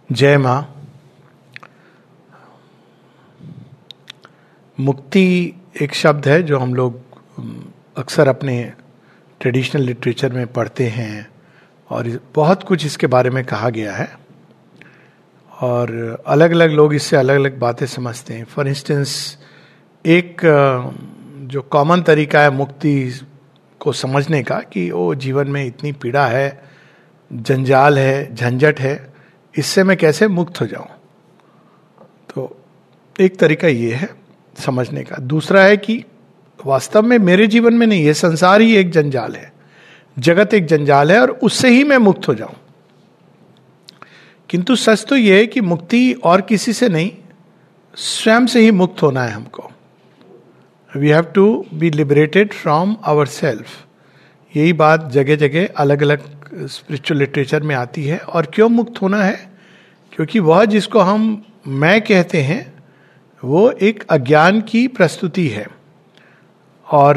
जय माँ। मुक्ति एक शब्द है जो हम लोग अक्सर अपने ट्रेडिशनल लिटरेचर में पढ़ते हैं और बहुत कुछ इसके बारे में कहा गया है और अलग अलग लोग इससे अलग अलग बातें समझते हैं। फॉर इंस्टेंस, एक जो कॉमन तरीका है मुक्ति को समझने का कि वो जीवन में इतनी पीड़ा है, जंजाल है, झंझट है, इससे मैं कैसे मुक्त हो जाऊं। तो एक तरीका ये है समझने का। दूसरा है कि वास्तव में मेरे जीवन में नहीं, ये संसार ही एक जंजाल है, जगत एक जंजाल है और उससे ही मैं मुक्त हो जाऊं। किंतु सच तो यह है कि मुक्ति और किसी से नहीं, स्वयं से ही मुक्त होना है हमको। We have to be liberated from our self. यही बात जगह जगह अलग अलग स्पिरिचुअल लिटरेचर में आती है। और क्यों मुक्त होना है? क्योंकि वह जिसको हम मैं कहते हैं वो एक अज्ञान की प्रस्तुति है। और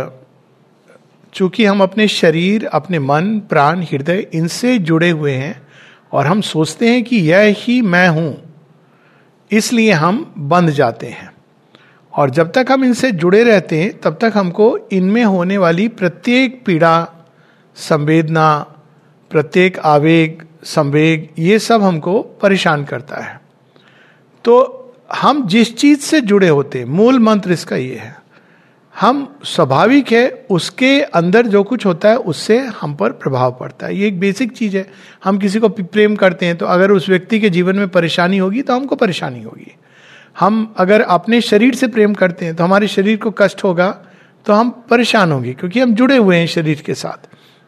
चूंकि हम अपने शरीर, अपने मन, प्राण, हृदय इनसे जुड़े हुए हैं और हम सोचते हैं कि यह ही मैं हूं, इसलिए हम बंध जाते हैं। और जब तक हम इनसे जुड़े रहते हैं तब तक हमको इनमें होने वाली प्रत्येक पीड़ा, संवेदना, प्रत्येक आवेग, संवेग, ये सब हमको परेशान करता है। तो हम जिस चीज से जुड़े होते हैं, मूल मंत्र इसका ये है, हम स्वाभाविक है उसके अंदर जो कुछ होता है उससे हम पर प्रभाव पड़ता है। ये एक बेसिक चीज है। हम किसी को प्रेम करते हैं तो अगर उस व्यक्ति के जीवन में परेशानी होगी तो हमको परेशानी होगी। हम अगर अपने शरीर से प्रेम करते हैं तो हमारे शरीर को कष्ट होगा तो हम परेशान होंगे, क्योंकि हम जुड़े हुए हैं शरीर के साथ।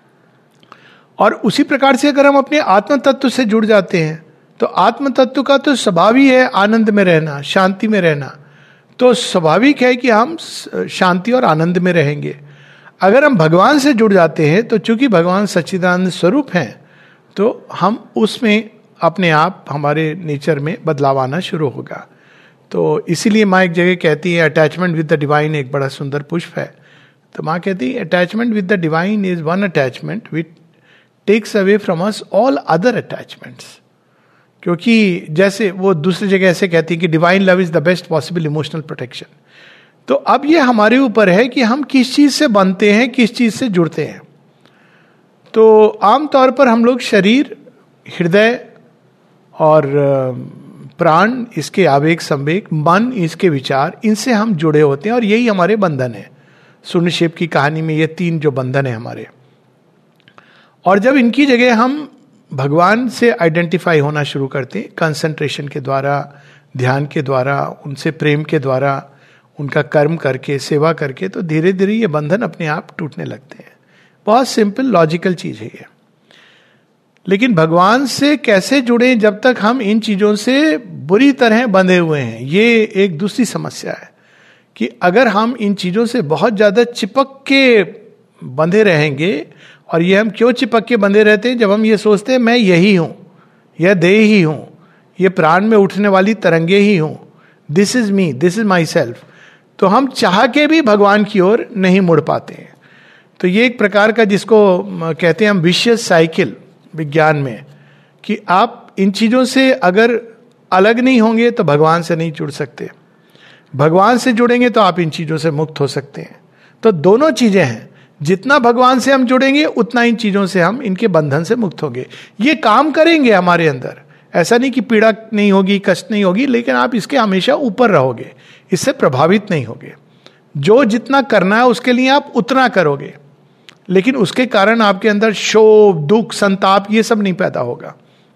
और उसी प्रकार से अगर हम अपने आत्म तत्व से जुड़ जाते हैं तो आत्म तत्व का तो स्वभाव ही है आनंद में रहना, शांति में रहना। तो स्वाभाविक है कि हम शांति और आनंद में रहेंगे। अगर हम भगवान से जुड़ जाते हैं तो चूंकि भगवान सच्चिदानंद स्वरूप हैं तो हम उसमें अपने आप, हमारे नेचर में बदलाव आना शुरू होगा। तो इसीलिए माँ एक जगह कहती है अटैचमेंट विद द डिवाइन एक बड़ा सुंदर पुष्प है। तो माँ कहती है attachment with the divine is one attachment which takes away from us all other attachments. क्योंकि जैसे वो दूसरी जगह ऐसे कहती है कि divine love is the best possible emotional protection. तो अब ये हमारे ऊपर है कि हम किस चीज से बनते हैं, किस चीज से जुड़ते हैं। तो आमतौर पर हम लोग शरीर, हृदय और प्राण, इसके आवेग, संवेग, मन, इसके विचार, इनसे हम जुड़े होते हैं और यही हमारे बंधन है। शून्यक्षेप की कहानी में ये तीन जो बंधन है हमारे। और जब इनकी जगह हम भगवान से आइडेंटिफाई होना शुरू करते हैं, कंसंट्रेशन के द्वारा, ध्यान के द्वारा, उनसे प्रेम के द्वारा, उनका कर्म करके, सेवा करके, तो धीरे धीरे ये बंधन अपने आप टूटने लगते हैं। बहुत सिंपल लॉजिकल चीज है ये। लेकिन भगवान से कैसे जुड़े जब तक हम इन चीजों से बुरी तरह बंधे हुए हैं, ये एक दूसरी समस्या है। कि अगर हम इन चीजों से बहुत ज्यादा चिपक के बंधे रहेंगे, और ये हम क्यों चिपक के बंधे रहते हैं? जब हम ये सोचते हैं मैं यही हूं, यह देह ही हूं, ये प्राण में उठने वाली तरंगे ही हूं, this is me, this is my self, तो हम चाह के भी भगवान की ओर नहीं मुड़ पाते हैं। तो ये एक प्रकार का, जिसको कहते हैं हम विशियस साइकिल विज्ञान में, कि आप इन चीजों से अगर अलग नहीं होंगे तो भगवान से नहीं जुड़ सकते, भगवान से जुड़ेंगे तो आप इन चीजों से मुक्त हो सकते हैं। तो दोनों चीजें हैं, जितना भगवान से हम जुड़ेंगे उतना इन चीजों से हम, इनके बंधन से मुक्त होंगे। ये काम करेंगे हमारे अंदर। ऐसा नहीं कि पीड़ा नहीं होगी, कष्ट नहीं होगी, लेकिन आप इसके हमेशा ऊपर रहोगे, इससे प्रभावित नहीं होगे। जो जितना करना है उसके लिए आप उतना करोगे, लेकिन उसके कारण आपके अंदर शोभ, दुख, संताप, ये सब नहीं पैदा होगा।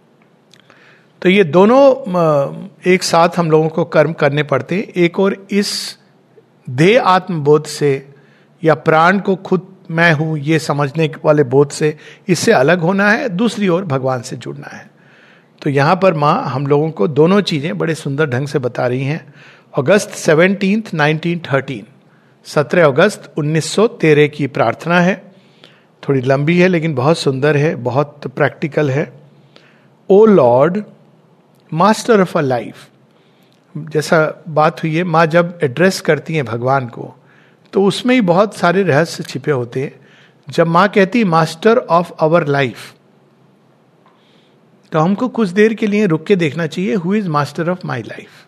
तो ये दोनों एक साथ हम लोगों को कर्म करने पड़ते हैं। एक और इस देह आत्मबोध से या प्राण को खुद मैं हूं ये समझने वाले बोध से, इससे अलग होना है। दूसरी ओर भगवान से जुड़ना है। तो यहां पर माँ हम लोगों को दोनों चीजें बड़े सुंदर ढंग से बता रही हैं। अगस्त 17, 1913, 17 अगस्त 1913 की प्रार्थना है। थोड़ी लंबी है लेकिन बहुत सुंदर है, बहुत प्रैक्टिकल है। O lord, master of a life. जैसा बात हुई है, माँ जब एड्रेस करती हैं भगवान को तो उसमें ही बहुत सारे रहस्य छिपे होते हैं। जब माँ कहती मास्टर ऑफ आवर लाइफ, तो हमको कुछ देर के लिए रुक के देखना चाहिए, who is master of my life?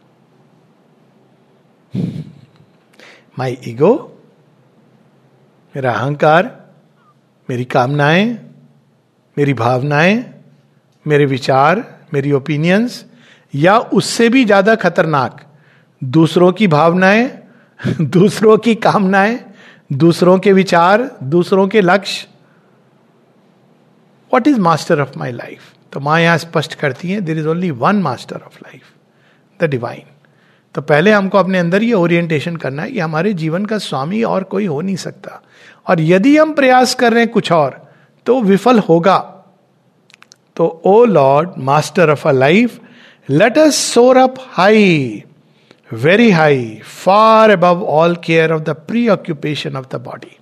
My ego, मेरा अहंकार, मेरी कामनाएं, मेरी भावनाएं, मेरे विचार, मेरी ओपिनियंस, या उससे भी ज्यादा खतरनाक दूसरों की भावनाएं, दूसरों की कामनाएं, दूसरों के विचार, दूसरों के लक्ष्य. What is master of my life? तो मां यहां स्पष्ट करती है, there is only one master of life, the divine. तो पहले हमको अपने अंदर ये ओरिएंटेशन करना है कि हमारे जीवन का स्वामी और कोई हो नहीं सकता, और यदि हम प्रयास कर रहे हैं कुछ और तो विफल होगा. तो O lord, master of a life, let us soar up high, very high, far above all care of the preoccupation of the body.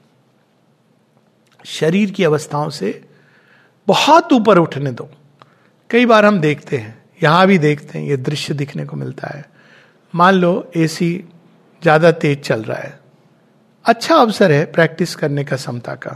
शरीर की अवस्थाओं से बहुत ऊपर उठने दो. कई बार हम देखते हैं, यहां भी देखते हैं, ये दृश्य दिखने को मिलता है. मान लो एसी ज्यादा तेज चल रहा है, अच्छा अवसर है प्रैक्टिस करने का समता का.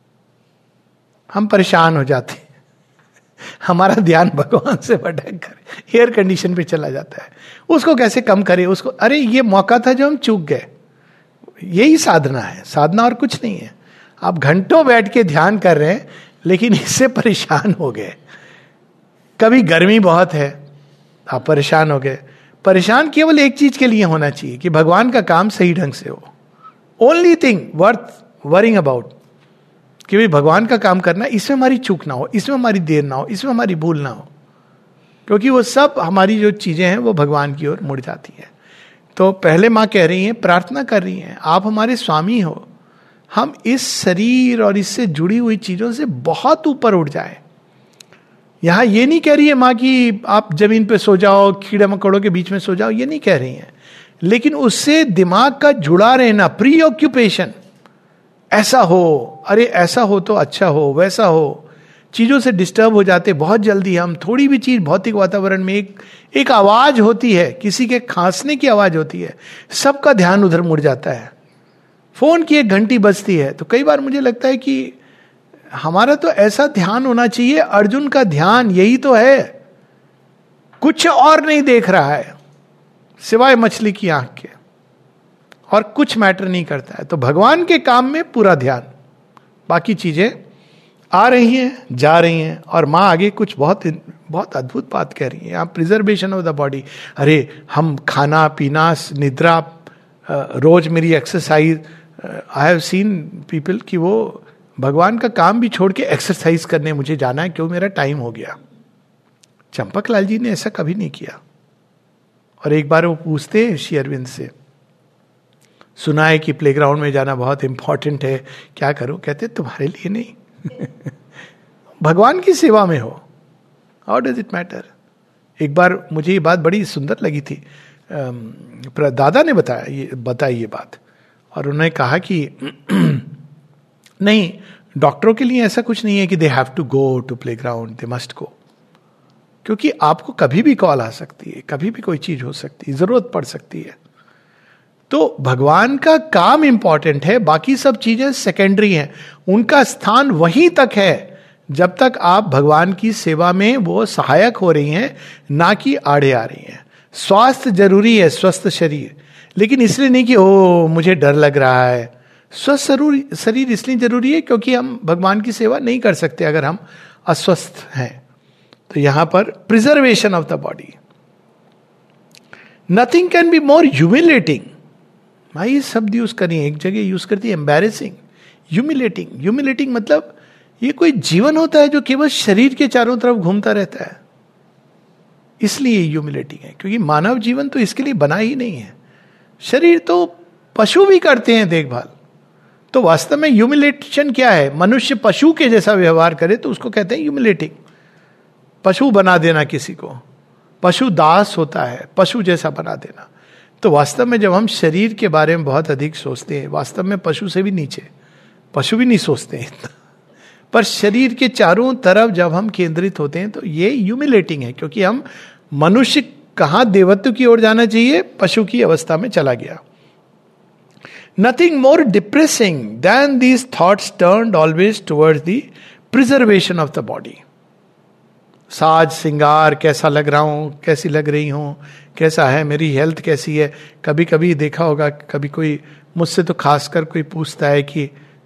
हम परेशान हो जाते हैं, हमारा ध्यान भगवान से भटक कर एयर कंडीशन पे चला जाता है. उसको कैसे कम करें, उसको, अरे ये मौका था जो हम चूक गए. यही साधना है, साधना और कुछ नहीं है. आप घंटों बैठ के ध्यान कर रहे हैं लेकिन इससे परेशान हो गए. कभी गर्मी बहुत है, आप परेशान हो गए. परेशान केवल एक चीज के लिए होना चाहिए कि भगवान का काम सही ढंग से हो. Only thing worth worrying about, कि भाई भगवान का काम करना, इसमें हमारी चूक ना हो, इसमें हमारी देर ना हो, इसमें हमारी भूल ना हो, क्योंकि वो सब हमारी जो चीजें हैं वो भगवान की ओर मुड़ जाती हैं. तो पहले माँ कह रही हैं, प्रार्थना कर रही हैं, आप हमारे स्वामी हो, हम इस शरीर और इससे जुड़ी हुई चीजों से बहुत ऊपर उठ जाए. यहां ये नहीं कह रही है माँ कि आप जमीन पे सो जाओ, कीड़े मकोड़ों के बीच में सो जाओ, ये नहीं कह रही हैं, लेकिन उससे दिमाग का जुड़ा रहना, प्री ऑक्यूपेशन, ऐसा हो, अरे ऐसा हो तो अच्छा हो, वैसा हो. चीजों से डिस्टर्ब हो जाते बहुत जल्दी हम. थोड़ी भी चीज भौतिक वातावरण में एक आवाज होती है, किसी के खांसने की आवाज होती है, सबका ध्यान उधर मुड़ जाता है. फोन की एक घंटी बजती है, तो कई बार मुझे लगता है कि हमारा तो ऐसा ध्यान होना चाहिए. अर्जुन का ध्यान यही तो है, कुछ और नहीं देख रहा है सिवाय मछली की आंख के, और कुछ मैटर नहीं करता है. तो भगवान के काम में पूरा ध्यान, बाकी चीजें आ रही हैं, जा रही हैं. और माँ आगे कुछ बहुत बहुत अद्भुत बात कह रही है यहाँ, प्रिजर्वेशन ऑफ द बॉडी. अरे हम खाना पीना, निद्रा, रोज मेरी exercise, I have seen people कि वो भगवान का काम भी छोड़ के एक्सरसाइज करने मुझे जाना है, क्यों, मेरा टाइम हो गया. चंपक लाल जी ने ऐसा कभी नहीं किया. और एक बार वो पूछते हैं श्री अरविंद से, सुना है कि प्लेग्राउंड में जाना बहुत इंपॉर्टेंट है, क्या करूं? कहते तुम्हारे लिए नहीं भगवान की सेवा में हो, हाउ डज इट मैटर. एक बार मुझे ये बात बड़ी सुंदर लगी थी, दादा ने बताई ये बात, और उन्होंने कहा कि नहीं, डॉक्टरों के लिए ऐसा कुछ नहीं है कि they have to go to playground, they must go, क्योंकि आपको कभी भी कॉल आ सकती है, कभी भी कोई चीज हो सकती है, जरूरत पड़ सकती है. तो भगवान का काम इंपॉर्टेंट है, बाकी सब चीजें सेकेंडरी हैं. उनका स्थान वहीं तक है जब तक आप भगवान की सेवा में वो सहायक हो रही हैं, ना कि आड़े आ रही हैं. स्वास्थ्य जरूरी है, स्वस्थ शरीर, लेकिन इसलिए नहीं कि ओ मुझे डर लग रहा है. स्वस्थ शरीर इसलिए जरूरी है क्योंकि हम भगवान की सेवा नहीं कर सकते अगर हम अस्वस्थ हैं. तो यहां पर preservation of the body, nothing can be more humiliating. भाई ये शब्द यूज करिए, एक जगह यूज करती है एम्बैरेसिंग, ह्यूमिलेटिंग. ह्यूमिलेटिंग मतलब ये कोई जीवन होता है जो केवल शरीर के चारों तरफ घूमता रहता है, इसलिए ह्यूमिलेटिंग है. क्योंकि मानव जीवन तो इसके लिए बना ही नहीं है. शरीर तो पशु भी करते हैं देखभाल. तो वास्तव में ह्यूमिलेशन क्या है? मनुष्य पशु के जैसा व्यवहार करे तो उसको कहते हैं ह्यूमिलेटिंग. पशु बना देना किसी को, पशु दास होता है, पशु जैसा बना देना. तो वास्तव में जब हम शरीर के बारे में बहुत अधिक सोचते हैं, वास्तव में पशु से भी नीचे, पशु भी नहीं सोचते हैं इतना, पर शरीर के चारों तरफ जब हम केंद्रित होते हैं तो ये ह्यूमिलेटिंग है. क्योंकि हम मनुष्य कहां देवत्व की ओर जाना चाहिए, पशु की अवस्था में चला गया. Nothing more depressing than these thoughts turned always towards the preservation of the body. साज सिंगार, कैसा लग रहा हूँ, कैसी लग रही हूँ, कैसा है मेरी हेल्थ, कैसी है। कभी कभी देखा होगा, कभी कोई मुझसे तो खासकर कोई पूछता है कि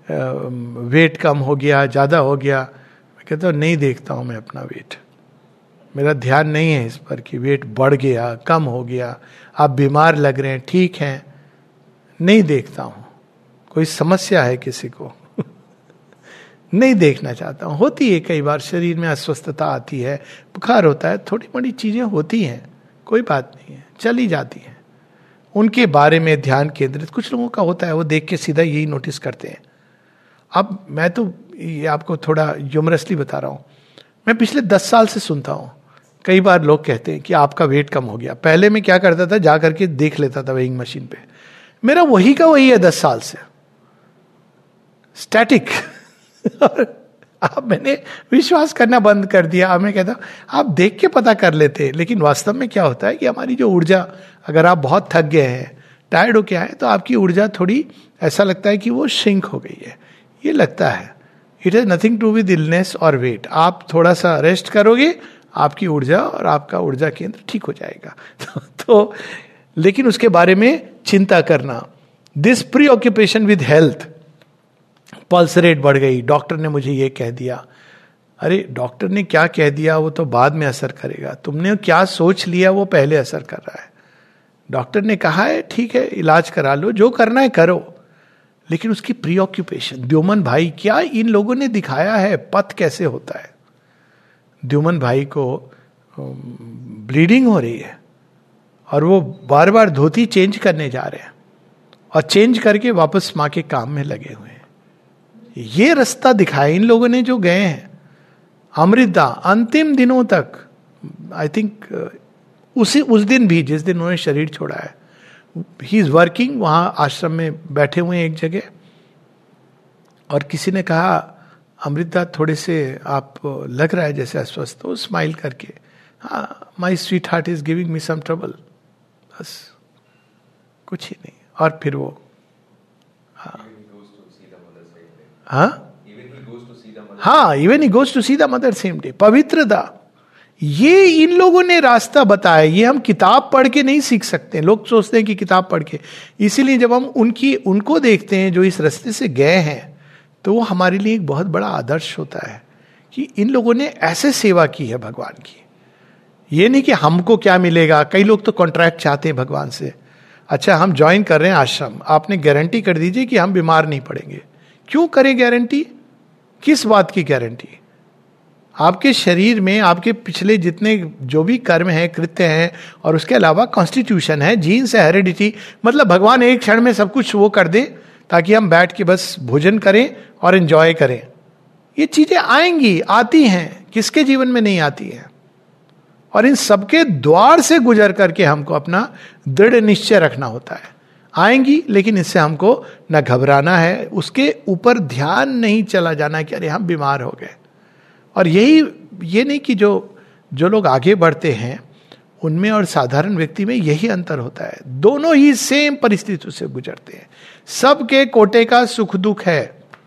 वेट कम हो गया, ज़्यादा हो गया। मैं कहता हूँ नहीं देखता हूँ मैं अपना वेट, मेरा ध्यान नहीं है इस पर कि वेट बढ़ गया, कम हो गया, आप बीमार लग रहे हैं, ठीक हैं, नहीं देखता हूँ। कोई समस्या है किसी को नहीं देखना चाहता हूँ। होती है कई बार, शरीर में अस्वस्थता आती है, बुखार होता है, थोड़ी बड़ी चीजें होती हैं, कोई बात नहीं है, चली जाती हैं। उनके बारे में ध्यान केंद्रित कुछ लोगों का होता है, वो देख के सीधा यही नोटिस करते हैं। अब मैं तो ये आपको थोड़ा ह्यूमरसली बता रहा हूँ, मैं पिछले 10 साल से सुनता हूँ, कई बार लोग कहते हैं कि आपका वेट कम हो गया। पहले मैं क्या करता था, जा करके देख लेता था वेइंग मशीन पे, मेरा वही का वही है 10 साल से, स्टैटिक और अब मैंने विश्वास करना बंद कर दिया। अब मैं कहता हूं आप देख के पता कर लेते। लेकिन वास्तव में क्या होता है कि हमारी जो ऊर्जा, अगर आप बहुत थक गए हैं, टायर्ड होके आए, तो आपकी ऊर्जा थोड़ी ऐसा लगता है कि वो श्रिंक हो गई है, ये लगता है। It has nothing to with illness और वेट। आप थोड़ा सा रेस्ट करोगे, आपकी ऊर्जा और आपका ऊर्जा केंद्र ठीक हो जाएगा। तो लेकिन उसके बारे में चिंता करना, this preoccupation with health, pulse rate बढ़ गई, डॉक्टर ने मुझे ये कह दिया। अरे डॉक्टर ने क्या कह दिया वो तो बाद में असर करेगा, तुमने क्या सोच लिया वो पहले असर कर रहा है। डॉक्टर ने कहा है ठीक है इलाज करा लो, जो करना है करो, लेकिन उसकी प्री ऑक्यूपेशन। द्युमन भाई, क्या इन लोगों ने दिखाया है पथ कैसे होता है। द्युमन भाई को ब्लीडिंग हो रही है और वो बार बार धोती चेंज करने जा रहे हैं और चेंज करके वापस माँ के काम में लगे हुए हैं। ये रास्ता दिखाया इन लोगों ने जो गए हैं। अमृता अंतिम दिनों तक, आई थिंक उस दिन भी जिस दिन उन्होंने शरीर छोड़ा है, ही इज वर्किंग, वहां आश्रम में बैठे हुए हैं एक जगह, और किसी ने कहा अमृता थोड़े से आप लग रहा है जैसे अस्वस्थ हो, स्माइल करके, हाँ my sweet heart is giving me some trouble, बस कुछ ही नहीं। और फिर वो इवन ही goes to see the mother same day. पवित्रता, ये इन लोगों ने रास्ता बताया। ये हम किताब पढ़ के नहीं सीख सकते। लोग सोचते हैं कि किताब पढ़ के, इसीलिए जब हम उनको देखते हैं जो इस रास्ते से गए हैं, तो वो हमारे लिए एक बहुत बड़ा आदर्श होता है कि इन लोगों ने ऐसे सेवा की है भगवान की। ये नहीं कि हमको क्या मिलेगा। कई लोग तो कॉन्ट्रैक्ट चाहते हैं भगवान से, अच्छा हम ज्वाइन कर रहे हैं आश्रम, आपने गारंटी कर दीजिए कि हम बीमार नहीं पड़ेंगे। क्यों करें गारंटी? किस बात की गारंटी? आपके शरीर में आपके पिछले जितने जो भी कर्म है, कृत्य हैं, और उसके अलावा कॉन्स्टिट्यूशन है, जीन्स है, हेरिडिटी, मतलब भगवान एक क्षण में सब कुछ वो कर दे ताकि हम बैठ के बस भोजन करें और एंजॉय करें। ये चीजें आएंगी, आती हैं, किसके जीवन में नहीं आती है। और इन सबके द्वार से गुजर करके हमको अपना दृढ़ निश्चय रखना होता है। आएंगी, लेकिन इससे हमको न घबराना है, उसके ऊपर ध्यान नहीं चला जाना कि अरे हम बीमार हो गए। और ये नहीं कि जो लोग आगे बढ़ते हैं उनमें और साधारण व्यक्ति में यही अंतर होता है। दोनों ही सेम परिस्थितियों से गुजरते हैं, सबके कोटे का सुख दुख है।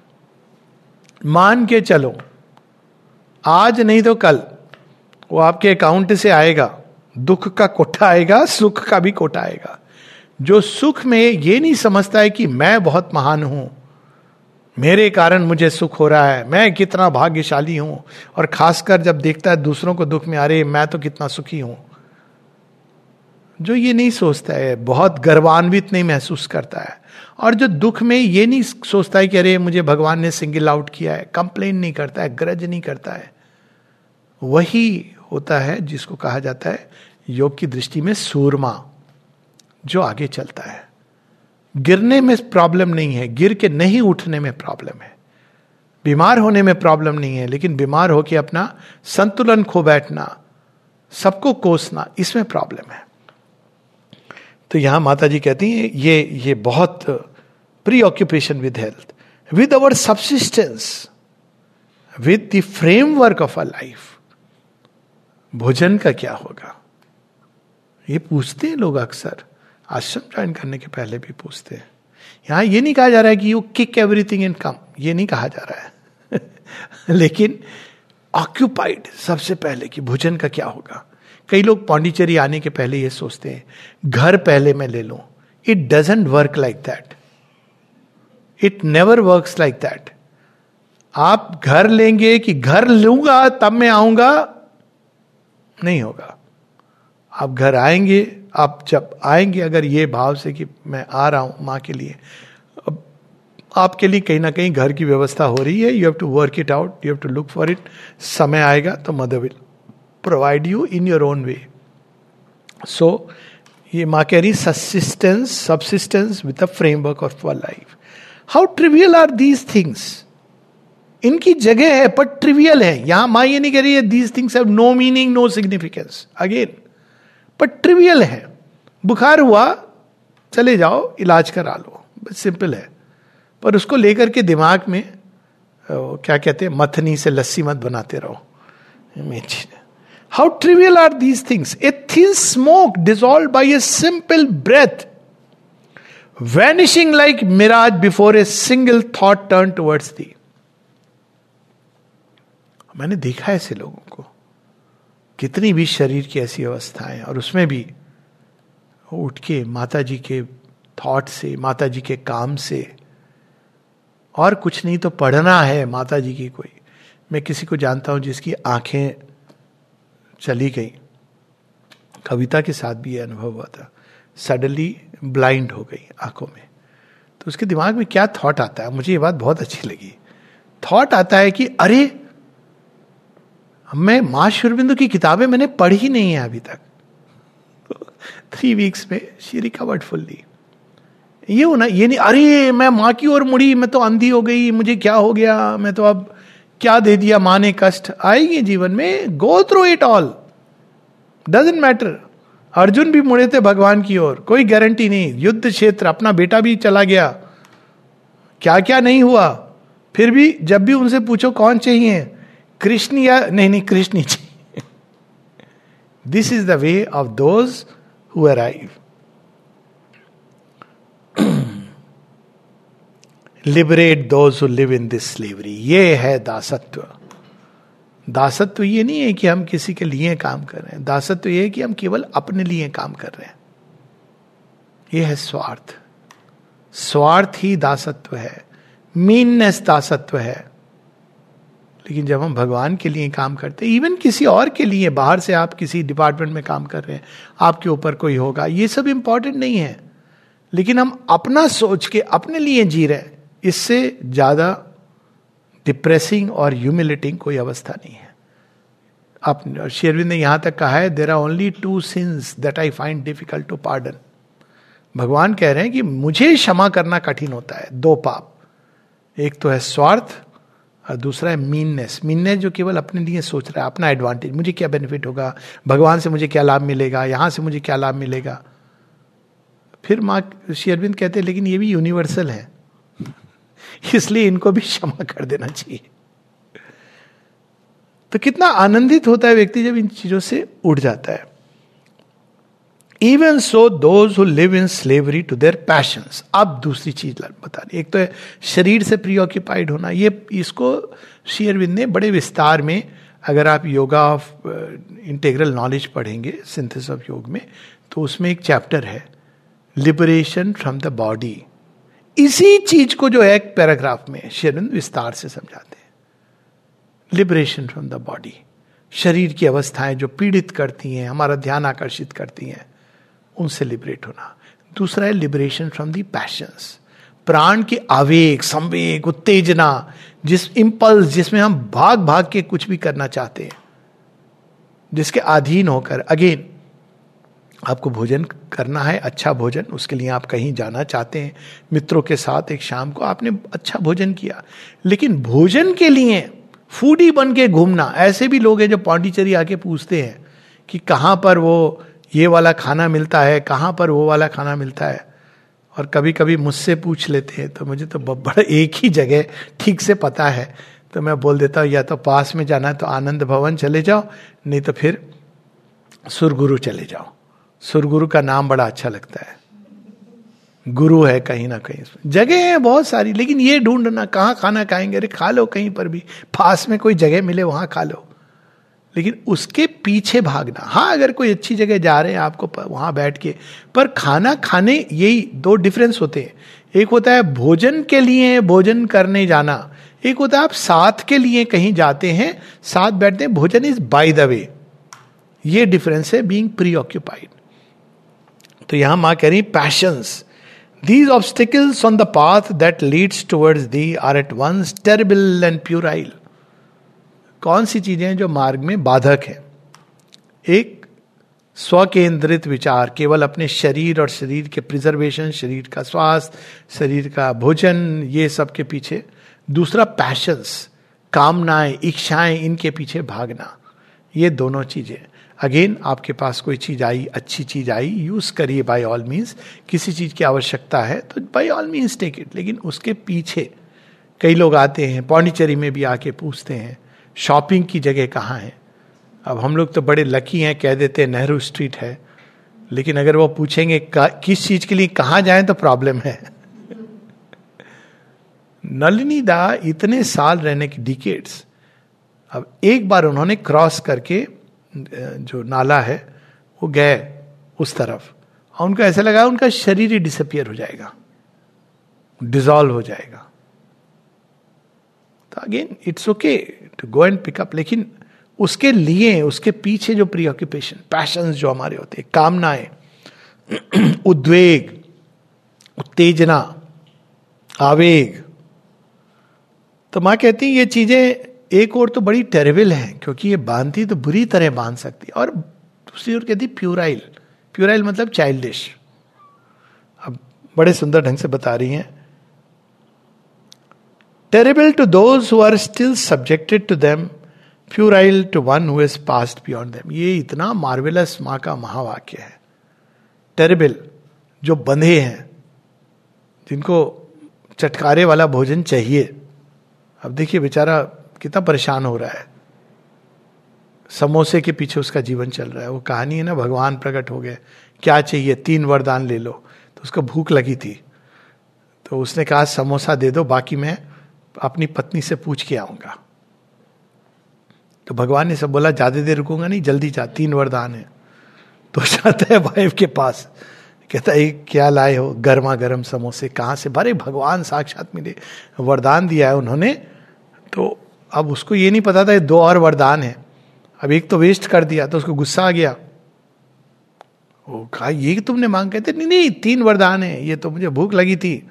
मान के चलो आज नहीं तो कल वो आपके अकाउंट से आएगा, दुख का कोटा आएगा, सुख का भी कोटा आएगा। जो सुख में ये नहीं समझता है कि मैं बहुत महान हूं, मेरे कारण मुझे सुख हो रहा है, मैं कितना भाग्यशाली हूं, और खासकर जब देखता है दूसरों को दुख में, अरे मैं तो कितना सुखी हूं, जो ये नहीं सोचता है बहुत गर्वान्वित नहीं महसूस करता है। और जो दुख में ये नहीं सोचता है कि अरे मुझे भगवान ने सिंगल आउट किया है, कंप्लेन नहीं करता है, ग्रज नहीं करता है, वही होता है जिसको कहा जाता है योग की दृष्टि में सूरमा, जो आगे चलता है। गिरने में प्रॉब्लम नहीं है, गिर के नहीं उठने में प्रॉब्लम है। बीमार होने में प्रॉब्लम नहीं है, लेकिन बीमार होके अपना संतुलन खो बैठना, सबको कोसना, इसमें प्रॉब्लम है। तो यहां माता जी कहती हैं ये बहुत preoccupation with health, with our subsistence, with the framework of a life. भोजन का क्या होगा, ये पूछते हैं लोग अक्सर, आश्रम ज्वाइन करने के पहले भी पूछते हैं। यहां ये नहीं कहा जा रहा है कि you kick everything income, ये नहीं कहा जा रहा है लेकिन ऑक्यूपाइड सबसे पहले कि भोजन का क्या होगा. कई लोग पौंडीचेरी आने के पहले ये सोचते हैं घर पहले मैं ले लूं. It doesn't work like that. It never works like that. आप घर लेंगे कि घर लूंगा तब मैं आऊंगा, नहीं होगा. आप घर आएंगे, आप जब आएंगे अगर ये भाव से कि मैं आ रहा हूं मां के लिए, अब आपके लिए कहीं ना कहीं घर की व्यवस्था हो रही है. You have to work it out, you have to look for it. समय आएगा तो mother will provide you in your own way. So ये मां कह रही subsistence with a framework of for life. How trivial are these things. इनकी जगह है पर ट्रिवियल है. यहां मां ये नहीं कह रही है these things have no meaning no significance, again, पर ट्रिवियल है. बुखार हुआ, चले जाओ इलाज करा लो, बस सिंपल है. पर उसको लेकर के दिमाग में क्या कहते हैं, मथनी से लस्सी मत बनाते रहो. How trivial are these things. A thin smoke dissolve by a simple breath, vanishing like mirage before a single thought turn towards thee. मैंने देखा ऐसे लोगों को, कितनी भी शरीर की ऐसी अवस्थाएं, और उसमें भी उठ के माता जी के थॉट से, माता जी के काम से, और कुछ नहीं तो पढ़ना है माता जी की कोई. मैं किसी को जानता हूं जिसकी आंखें चली गई, कविता के साथ भी यह अनुभव हुआ था. सडनली ब्लाइंड हो गई आंखों में. तो उसके दिमाग में क्या थॉट आता है, मुझे ये बात बहुत अच्छी लगी. थॉट आता है कि अरे मैं मां श्री अरबिंदो की किताबें मैंने पढ़ी नहीं है अभी तक. 3 वीक्स में शी रिकवर्ड फुल्ली. ये होना, ये नहीं अरे मैं मां की ओर मुड़ी, मैं तो अंधी हो गई, मुझे क्या हो गया, मैं तो अब क्या दे दिया मां ने, कष्ट आएगी जीवन में. Go through it all, doesn't matter. Arjun भी मुड़े थे भगवान की ओर, कोई गारंटी नहीं. युद्ध क्षेत्र, अपना बेटा भी चला गया, क्या क्या नहीं हुआ. फिर भी जब भी उनसे पूछो कौन चाहिए, कृष्ण या नहीं कृष्ण ही चाहिए. This is the way of those who arrive. Liberate those who live in this slavery. ये है दासत्व. दासत्व ये नहीं है कि हम किसी के लिए काम कर रहे हैं. दासत्व ये है कि हम केवल अपने लिए काम कर रहे हैं. ये है स्वार्थ. स्वार्थ ही दासत्व है. मीननेस दासत्व है. लेकिन जब हम भगवान के लिए काम करते हैं, इवन किसी और के लिए, बाहर से आप किसी डिपार्टमेंट में काम कर रहे हैं, आपके ऊपर कोई होगा, ये सब इंपॉर्टेंट नहीं है. लेकिन हम अपना सोच के अपने लिए जी रहे हैं, इससे ज्यादा डिप्रेसिंग और ह्यूमिलेटिंग कोई अवस्था नहीं है. आप श्री अरविंद ने यहां तक कहा है, there are only 2 sins that I find difficult to pardon. भगवान कह रहे हैं कि मुझे क्षमा करना कठिन होता है. 2 पाप, एक तो है स्वार्थ और दूसरा है मीननेस. मीननेस जो केवल अपने लिए सोच रहा है, अपना एडवांटेज, मुझे क्या बेनिफिट होगा, भगवान से मुझे क्या लाभ मिलेगा, यहां से मुझे क्या लाभ मिलेगा. फिर मां श्री अरविंद कहते हैं लेकिन ये भी यूनिवर्सल है, इसलिए इनको भी क्षमा कर देना चाहिए. तो कितना आनंदित होता है व्यक्ति जब इन चीजों से उठ जाता है. Even so those who live in slavery to their passions. अब दूसरी चीज बता रही. एक तो है शरीर से प्रीऑक्यूपाइड होना. ये इसको श्री अरविंद ने बड़े विस्तार में, अगर आप योगा ऑफ इंटीग्रल नॉलेज पढ़ेंगे, सिंथेसिस ऑफ योग में, तो उसमें एक चैप्टर है लिबरेशन फ्रॉम द बॉडी. इसी चीज को जो है एक पैराग्राफ में श्री अरविंद विस्तार से समझाते हैं. Liberation from the body. शरीर की अवस्थाएं जो पीड़ित करती हैं, हमारा ध्यान आकर्षित करती हैं, उनसे लिबरेट होना. दूसरा है लिबरेशन फ्रॉम दी पैशंस. प्राण के आवेग, संवेग, उत्तेजना, जिस इंपल्स जिसमें हम भाग भाग के कुछ भी करना चाहते हैं, जिसके अधीन होकर, अगेन आपको भोजन करना है, अच्छा भोजन, उसके लिए आप कहीं जाना चाहते हैं मित्रों के साथ, एक शाम को आपने अच्छा भोजन किया, लेकिन भोजन के लिए फूडी बन के घूमना. ऐसे भी लोग हैं जो पौंडीचेरी आके पूछते हैं कि कहाँ पर वो ये वाला खाना मिलता है, कहाँ पर वो वाला खाना मिलता है. और कभी कभी मुझसे पूछ लेते हैं, तो मुझे तो बड़ा एक ही जगह ठीक से पता है, तो मैं बोल देता हूँ या तो पास में जाना है तो आनंद भवन चले जाओ, नहीं तो फिर सुरगुरु चले जाओ. सुरगुरु का नाम बड़ा अच्छा लगता है. गुरु है कहीं ना कहीं, जगह है बहुत सारी, लेकिन ये ढूंढना कहाँ खाना खाएंगे, अरे खा लो कहीं पर भी, पास में कोई जगह मिले वहां खा लो, लेकिन उसके पीछे भागना। हाँ, अगर कोई अच्छी जगह जा रहे हैं आपको वहां बैठ के, पर खाना खाने, यही दो डिफरेंस होते हैं। एक होता है भोजन के लिए भोजन करने जाना, एक होता है आप साथ के लिए कहीं जाते हैं, साथ बैठते हैं, भोजन इज बाय द वे। ये डिफरेंस है बीइंग प्री ऑक्यूपाइड। तो यहां मां कह रही passions, these obstacles on the path that leads towards thee are at once terrible and puerile। कौन सी चीजें हैं जो मार्ग में बाधक है? एक स्वकेंद्रित विचार, केवल अपने शरीर और शरीर के प्रिजर्वेशन, शरीर का स्वास्थ्य, शरीर का भोजन, ये सब के पीछे। दूसरा पैशंस, कामनाएं, इच्छाएं, इनके पीछे भागना। ये दोनों चीजें, अगेन आपके पास कोई चीज आई, अच्छी चीज आई, यूज करिए बाय ऑल मीन्स। किसी चीज की आवश्यकता है तो by all means take it, लेकिन उसके पीछे कई लोग आते हैं, पौंडीचेरी में भी आके पूछते हैं शॉपिंग की जगह कहाँ है। अब हम लोग तो बड़े लकी हैं, कह देते हैं नेहरू स्ट्रीट है, लेकिन अगर वो पूछेंगे किस चीज के लिए कहाँ जाएं तो प्रॉब्लम है। नलिनी दा इतने साल रहने की डिकेड्स, अब एक बार उन्होंने क्रॉस करके जो नाला है वो गए उस तरफ, और उनको ऐसा लगा उनका शरीर ही डिसअपियर हो जाएगा, डिसॉल्व हो जाएगा। तो again it's okay to go and pick up, लेकिन उसके लिए, उसके पीछे जो प्रीऑक्यूपेशन, पैशंस जो हमारे होते हैं, कामनाएं, उद्वेग, उत्तेजना, आवेग, तो मां कहती है ये चीजें एक और तो बड़ी टेरेबल है, क्योंकि ये बांधती तो बुरी तरह बांध सकती है, और दूसरी ओर कहती प्यूराइल। प्यूराइल मतलब चाइल्डिश। अब बड़े सुंदर ढंग से बता रही हैं, terrible to those who are still subjected to them, puerile to one who has passed beyond them. ये इतना मार्वेलस मां का महावाक्य है। टेरेबल, जो बंधे हैं, जिनको चटकारे वाला भोजन चाहिए। अब देखिए बेचारा कितना परेशान हो रहा है, समोसे के पीछे उसका जीवन चल रहा है। वो कहानी है ना, भगवान प्रकट हो गए, क्या चाहिए, 3 वरदान ले लो। तो उसको भूख लगी थी, तो उसने कहा समोसा दे दो, बाकी मैं अपनी पत्नी से पूछ के आऊंगा। तो भगवान ने सब बोला ज्यादा देर रुकूंगा नहीं, जल्दी जा, 3 वरदान है। तो जाता है वाइफ के पास, कहता है क्या लाए हो, गर्मा गर्म समोसे, कहाँ से? भरे भगवान साक्षात मिले, वरदान दिया है उन्होंने। तो अब उसको ये नहीं पता था ये 2 और वरदान है, अब एक तो वेस्ट कर दिया, तो उसको गुस्सा आ गया। वो कहा ये तुमने मांग, कहते नहीं नहीं 3 वरदान है, ये तो मुझे भूख लगी थी,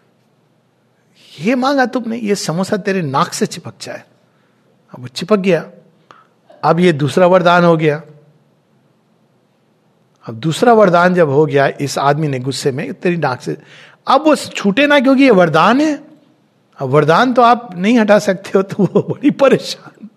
ये मांगा तुमने, ये समोसा तेरे नाक से चिपक जाए। अब वो चिपक गया, अब ये दूसरा वरदान हो गया। अब दूसरा वरदान जब हो गया, इस आदमी ने गुस्से में, तेरी नाक से, अब वो छूटे ना, क्योंकि ये वरदान है। अब वरदान तो आप नहीं हटा सकते हो, तो वो बड़ी परेशान।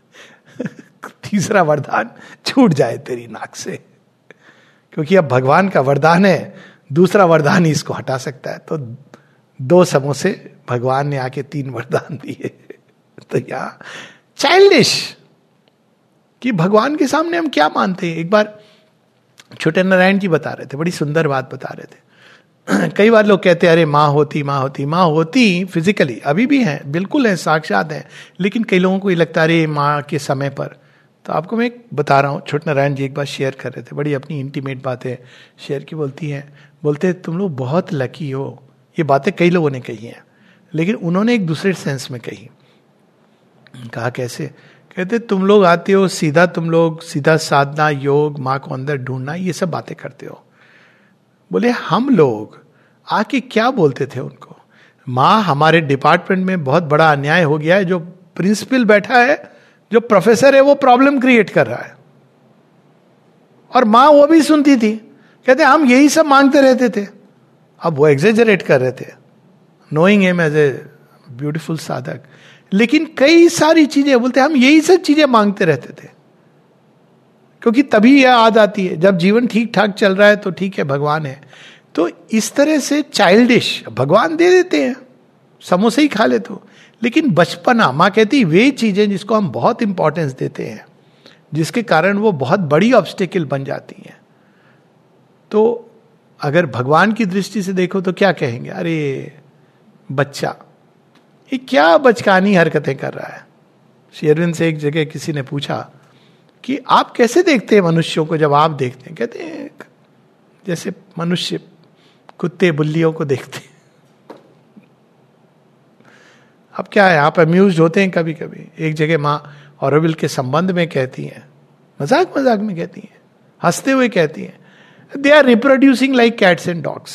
तीसरा वरदान छूट जाए तेरी नाक से, क्योंकि अब भगवान का वरदान है, दूसरा वरदान ही इसको हटा सकता है। तो 2 समोसे भगवान ने आके 3 वरदान दिए। तो यहां चाइल्डिश कि भगवान के सामने हम क्या मानते हैं। एक बार छोटे नारायण जी बता रहे थे, बड़ी सुंदर बात बता रहे थे। कई बार लोग कहते हैं अरे माँ होती, माँ होती, माँ होती फिजिकली अभी भी हैं, बिल्कुल है, साक्षात है, लेकिन कई लोगों को ये लगता है अरे माँ के समय पर। तो आपको मैं बता रहा हूँ, छोटे नारायण जी एक बार शेयर कर रहे थे, बड़ी अपनी इंटीमेट बातें शेयर की, बोलते तुम लोग बहुत लकी हो। ये बातें कई लोगों ने कही हैं, लेकिन उन्होंने एक दूसरे सेंस में कही। कहा कैसे? कहते तुम लोग आते हो सीधा, तुम लोग सीधा साधना, योग, माँ को अंदर ढूंढना, ये सब बातें करते हो। बोले हम लोग आके क्या बोलते थे उनको, माँ हमारे डिपार्टमेंट में बहुत बड़ा अन्याय हो गया है, जो प्रिंसिपल बैठा है, जो प्रोफेसर है, वो प्रॉब्लम क्रिएट कर रहा है। और माँ वो भी सुनती थी, कहते हम यही सब मांगते रहते थे। अब वो एग्जेजरेट कर रहे थे, knowing him as a beautiful sadhak, लेकिन कई सारी चीजें बोलते हम यही सब चीजें मांगते रहते थे, क्योंकि तभी यह याद आती है जब जीवन ठीक ठाक चल रहा है तो ठीक है भगवान है। तो इस तरह से चाइल्डिश भगवान दे देते हैं, समोसे ही खा ले तो, लेकिन बचपना, माँ कहती वे चीजें जिसको हम बहुत इंपॉर्टेंस देते हैं, जिसके कारण वो बहुत बड़ी ऑब्स्टेकल बन जाती हैं। तो अगर भगवान की दृष्टि से देखो तो क्या कहेंगे, अरे बच्चा ये क्या बचकानी हरकतें कर रहा है। श्री अरविंद से एक जगह किसी ने पूछा कि आप कैसे देखते हैं मनुष्यों को, जब आप देखते हैं, कहते हैं जैसे मनुष्य कुत्ते बिल्लियों को देखते हैं। अब क्या है, आप अम्यूज होते हैं कभी कभी। एक जगह माँ ऑरोविल के संबंध में कहती हैं, मजाक मजाक में कहती हैं, हंसते हुए कहती हैं, they are reproducing like cats and dogs.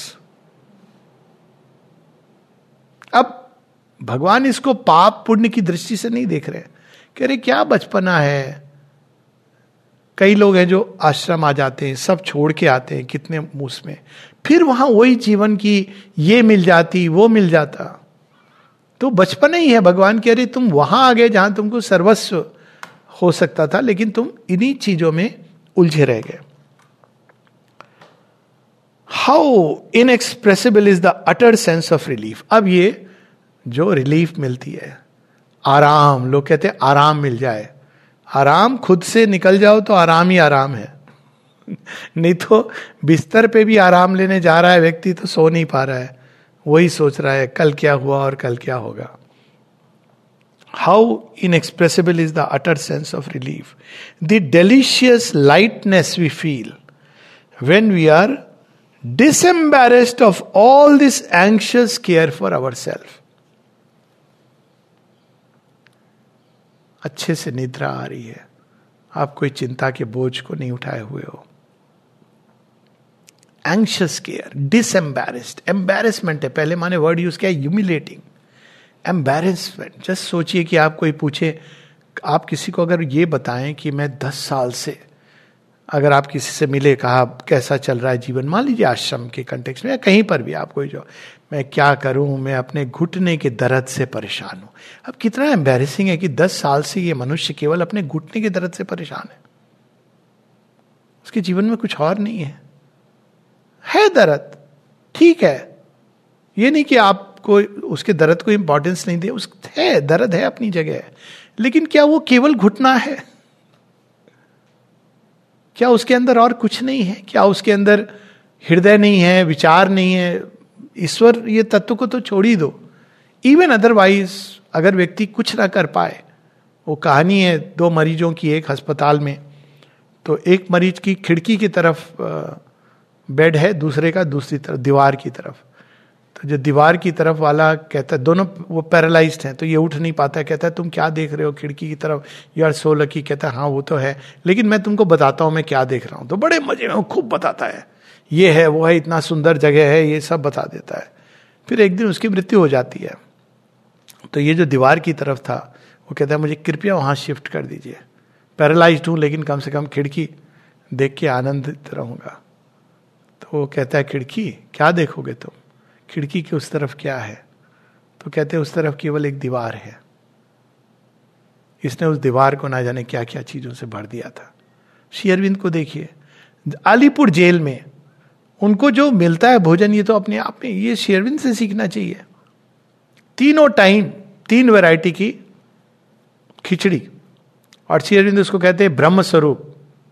अब भगवान इसको पाप पुण्य की दृष्टि से नहीं देख रहे, कह रहे क्या बचपना है। कई लोग हैं जो आश्रम आ जाते हैं, सब छोड़ के आते हैं कितने मूस में, फिर वहां वही जीवन की ये मिल जाती वो मिल जाता, तो बचपना ही है। भगवान कह रहे तुम वहां आ गए जहां तुमको सर्वस्व हो सकता था, लेकिन तुम इन्हीं चीजों में उलझे रह गए। How inexpressible is the utter sense of relief. अब ये जो रिलीफ मिलती है, आराम, लोग कहते हैं आराम मिल जाए। आराम खुद से निकल जाओ तो आराम ही आराम है। नहीं तो बिस्तर पे भी आराम लेने जा रहा है व्यक्ति तो सो नहीं पा रहा है, वही सोच रहा है कल क्या हुआ और कल क्या होगा। How inexpressible is the utter sense of relief, the delicious lightness we feel when we are disembarrassed of all this anxious care for ourselves. अच्छे से निद्रा आ रही है, आप कोई चिंता के बोझ को नहीं उठाए हुए हो। एंग्शियस केयर, डिसएम्बैरेस्ड, एम्बैरेसमेंट है, पहले माने वर्ड यूज किया ह्यूमिलेटिंग, एम्बैरेसमेंट। जस्ट सोचिए कि आप कोई पूछे, आप किसी को अगर ये बताएं कि मैं 10 साल से, अगर आप किसी से मिले, कहा कैसा चल रहा है जीवन, मान लीजिए आश्रम के कंटेक्स्ट में या कहीं पर भी, आप कोई जो, मैं क्या करूं, मैं अपने घुटने के दर्द से परेशान हूं। अब कितना एम्बैरेसिंग है कि 10 साल से ये मनुष्य केवल अपने घुटने के दर्द से परेशान है, उसके जीवन में कुछ और नहीं है दर्द, ठीक है, ये नहीं कि आपको उसके दर्द को इंपॉर्टेंस नहीं दे, उस है दर्द है अपनी जगह है, लेकिन क्या वो केवल घुटना है? क्या उसके अंदर और कुछ नहीं है? क्या उसके अंदर हृदय नहीं है, विचार नहीं है, ईश्वर ये तत्व को तो छोड़ ही दो। इवन अदरवाइज अगर व्यक्ति कुछ ना कर पाए, वो कहानी है 2 मरीजों की एक अस्पताल में, तो एक मरीज की खिड़की की तरफ बेड है, दूसरे का दूसरी तरफ दीवार की तरफ। तो जो दीवार की तरफ वाला कहता है, दोनों वो पैरालाइज्ड हैं, तो ये उठ नहीं पाता है, कहता है तुम क्या देख रहे हो खिड़की की तरफ, यू आर सो लकी। कहता है हाँ वो तो है, लेकिन मैं तुमको बताता हूँ मैं क्या देख रहा हूँ। तो बड़े मजे में वो खूब बताता है, ये है वो है, इतना सुंदर जगह है, ये सब बता देता है। फिर एक दिन उसकी मृत्यु हो जाती है। तो ये जो दीवार की तरफ था, वो कहता है मुझे कृपया वहाँ शिफ्ट कर दीजिए, पैरालाइज्ड हूँ लेकिन कम से कम खिड़की देख के आनंदित रहूँगा। तो वो कहता है खिड़की क्या देखोगे तुम, खिड़की के उस तरफ क्या है? तो कहते हैं उस तरफ केवल एक दीवार है। इसने उस दीवार को ना जाने क्या क्या चीजों से भर दिया था। श्री अरविंद को देखिए, अलीपुर जेल में उनको जो मिलता है भोजन, ये तो अपने आप में, ये श्री अरविंद से सीखना चाहिए। तीनों टाइम 3 वैरायटी की खिचड़ी, और श्री अरविंद उसको कहते हैं ब्रह्म स्वरूप।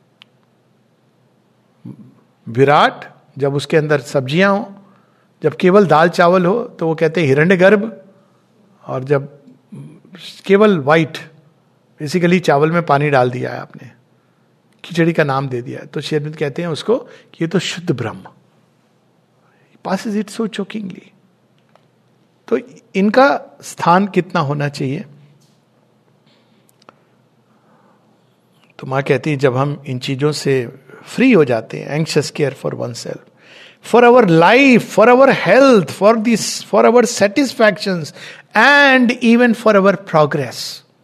विराट, जब उसके अंदर सब्जियां हो, जब केवल दाल चावल हो तो वो कहते हैं हिरण्यगर्भ, और जब केवल वाइट, बेसिकली चावल में पानी डाल दिया है आपने, खिचड़ी का नाम दे दिया है, तो श्री अरविंद कहते हैं उसको कि ये तो शुद्ध ब्रह्म। Passes it so chokingly. तो इनका स्थान कितना होना चाहिए? तो मां कहती है जब हम इन चीजों से फ्री हो जाते हैं, anxious care for oneself, for our life, for our health, for our satisfactions, and even for our progress.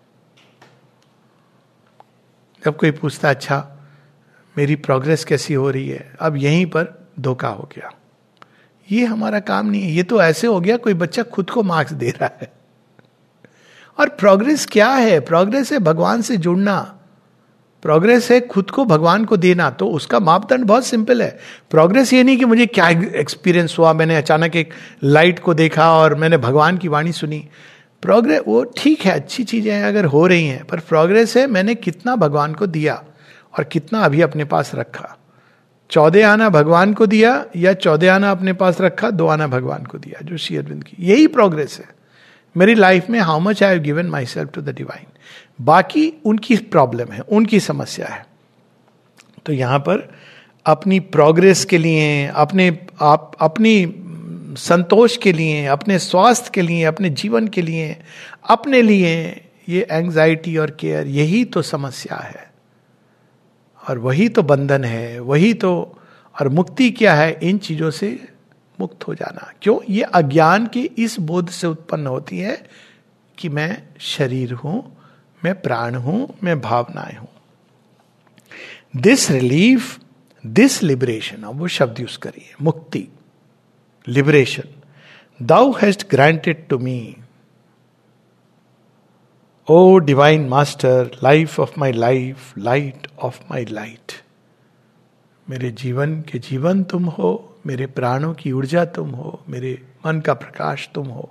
जब कोई पूछता अच्छा मेरी प्रोग्रेस कैसी हो रही है, अब यहीं पर धोखा हो गया, ये हमारा काम नहीं है। ये तो ऐसे हो गया कोई बच्चा खुद को मार्क्स दे रहा है। और प्रोग्रेस क्या है? प्रोग्रेस है भगवान से जुड़ना, प्रोग्रेस है खुद को भगवान को देना। तो उसका मापदंड बहुत सिंपल है। प्रोग्रेस ये नहीं कि मुझे क्या एक्सपीरियंस हुआ, मैंने अचानक एक लाइट को देखा और मैंने भगवान की वाणी सुनी। प्रोग्रेस वो ठीक है, अच्छी चीजें हैं अगर हो रही हैं, पर प्रोग्रेस है मैंने कितना भगवान को दिया और कितना अभी अपने पास रखा। 14 आना भगवान को दिया या 14 आना अपने पास रखा, 2 आना भगवान को दिया, जो श्री अरविंद की यही प्रोग्रेस है मेरी लाइफ में। How much I have given myself to the divine. बाकी उनकी प्रॉब्लम है, उनकी समस्या है। तो यहां पर अपनी प्रोग्रेस के लिए, अपनी संतोष के लिए, अपने स्वास्थ्य के लिए, अपने जीवन के लिए, अपने लिए ये एंजाइटी और केयर, यही तो समस्या है और वही तो बंधन है, वही तो। और मुक्ति क्या है? इन चीजों से मुक्त हो जाना। क्यों? ये अज्ञान के इस बोध से उत्पन्न होती है कि मैं शरीर हूं, मैं प्राण हूं, मैं भावनाएं हूं। दिस रिलीफ, दिस लिबरेशन, अब वो शब्द यूज करिए, मुक्ति, liberation, thou hast granted to me, O divine master, life of my life, light of my light. मेरे जीवन के जीवन तुम हो, मेरे प्राणों की ऊर्जा तुम हो, मेरे मन का प्रकाश तुम हो।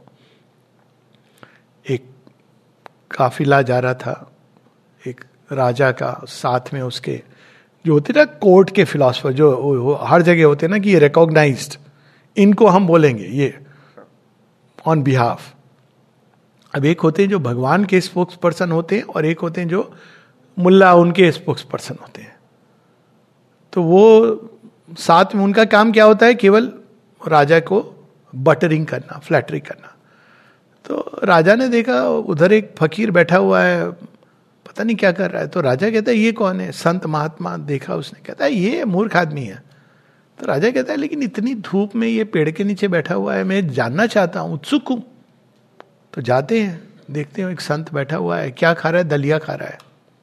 एक काफिला जा रहा था एक राजा का, साथ में उसके जो होते ना कोर्ट के फिलॉसफर, जो हर जगह होते ना कि ये रिकॉग्नाइज्ड, इनको हम बोलेंगे ये ऑन बिहाफ। अब एक होते हैं जो भगवान के स्पोक्स पर्सन होते हैं और एक होते हैं जो मुल्ला उनके स्पोक्स पर्सन होते हैं। तो वो साथ में उनका काम क्या होता है? केवल राजा को बटरिंग करना, फ्लैटरिंग करना। तो राजा ने देखा उधर एक फकीर बैठा हुआ है, पता नहीं क्या कर रहा है। तो राजा कहता है ये कौन है? संत महात्मा देखा उसने, कहता है ये मूर्ख आदमी है। तो राजा कहता है लेकिन इतनी धूप में ये पेड़ के नीचे बैठा हुआ है, मैं जानना चाहता हूं, उत्सुक हूं। तो जाते हैं, देखते हैं एक संत बैठा हुआ है, क्या खा रहा है? दलिया खा रहा है।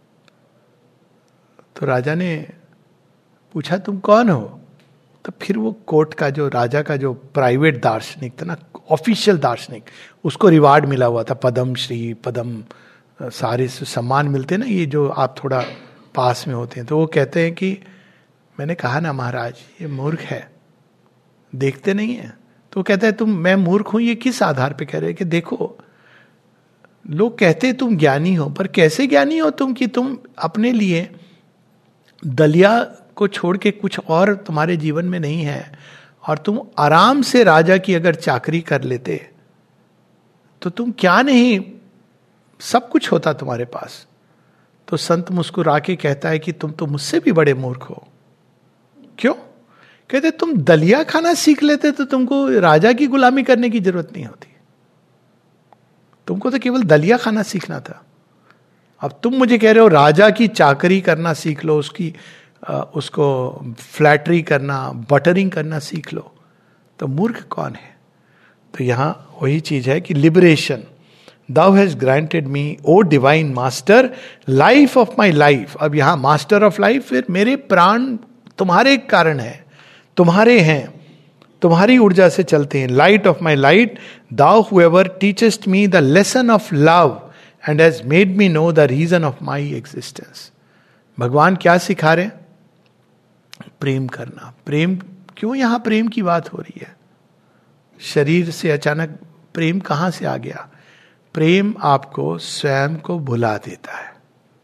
तो राजा ने पूछा तुम कौन हो? तो फिर वो कोर्ट का जो राजा का जो प्राइवेट दार्शनिक था ना, ऑफिशियल दार्शनिक, उसको रिवार्ड मिला हुआ था, पद्म श्री, पद्म, सारे सम्मान मिलते हैं ना, ये जो आप थोड़ा पास में होते हैं। तो वो कहते हैं कि मैंने कहा ना महाराज ये मूर्ख है, देखते नहीं है। तो कहता है तुम, मैं मूर्ख हूं ये किस आधार पे कह रहे हैं? कि देखो लोग कहते हैं तुम ज्ञानी हो, पर कैसे ज्ञानी हो तुम कि तुम अपने लिए दलिया को छोड़ के कुछ और तुम्हारे जीवन में नहीं है, और तुम आराम से राजा की अगर चाकरी कर लेते तो तुम क्या नहीं, सब कुछ होता तुम्हारे पास। तो संत मुस्कुरा के कहता है कि तुम तो मुझसे भी बड़े मूर्ख हो। क्यों? कहते तुम दलिया खाना सीख लेते तो तुमको राजा की गुलामी करने की जरूरत नहीं होती, तुमको तो केवल दलिया खाना सीखना था। अब तुम मुझे कह रहे हो राजा की चाकरी करना सीख लो, उसको फ्लैटरी करना, बटरिंग करना सीख लो। तो मूर्ख कौन है? तो यहां वही चीज है कि liberation, thou hast granted me O divine master, life of my life. अब यहां मास्टर ऑफ लाइफ, फिर मेरे प्राण तुम्हारे कारण है, तुम्हारे हैं, तुम्हारी ऊर्जा से चलते हैं। Light of my light, thou whoever teachest me the lesson of love and has made me know the reason of my existence. भगवान क्या सिखा रहे हैं? प्रेम करना। प्रेम क्यों यहां प्रेम की बात हो रही है? शरीर से अचानक प्रेम कहां से आ गया? प्रेम आपको स्वयं को भुला देता है।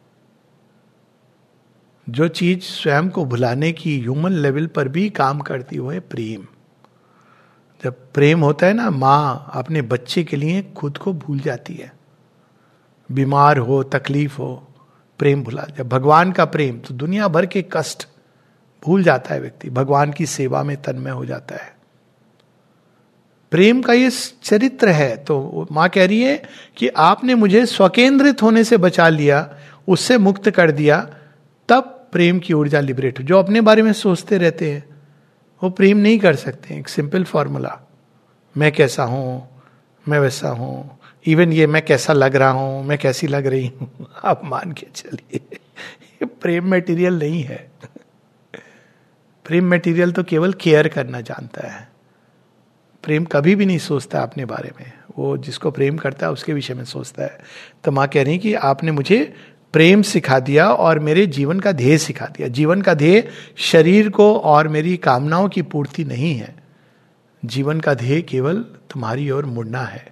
जो चीज स्वयं को भुलाने की ह्यूमन लेवल पर भी काम करती है प्रेम। जब प्रेम होता है ना, माँ अपने बच्चे के लिए खुद को भूल जाती है, बीमार हो, तकलीफ हो, प्रेम भुला। जब भगवान का प्रेम, तो दुनिया भर के कष्ट भूल जाता है व्यक्ति, भगवान की सेवा में तन्मय हो जाता है। प्रेम का ये चरित्र है। तो माँ कह रही है कि आपने मुझे स्वकेंद्रित होने से बचा लिया, उससे मुक्त कर दिया, तब प्रेम की ऊर्जा लिबरेट। जो अपने बारे में सोचते रहते हैं वो प्रेम नहीं कर सकते। एक सिंपल फॉर्मूला, मैं कैसा हूं, मैं वैसा हूं, इवन ये मैं कैसा लग रहा हूं, मैं कैसी लग रही हूं, आप मान के चलिए ये प्रेम मटेरियल नहीं है। प्रेम मटेरियल तो केवल केयर करना जानता है। प्रेम कभी भी नहीं सोचता अपने बारे में, वो जिसको प्रेम करता है उसके विषय में सोचता है। तो माँ कह रही कि आपने मुझे प्रेम सिखा दिया और मेरे जीवन का ध्येय सिखा दिया। जीवन का ध्येय शरीर को और मेरी कामनाओं की पूर्ति नहीं है, जीवन का ध्येय केवल तुम्हारी ओर मुड़ना है।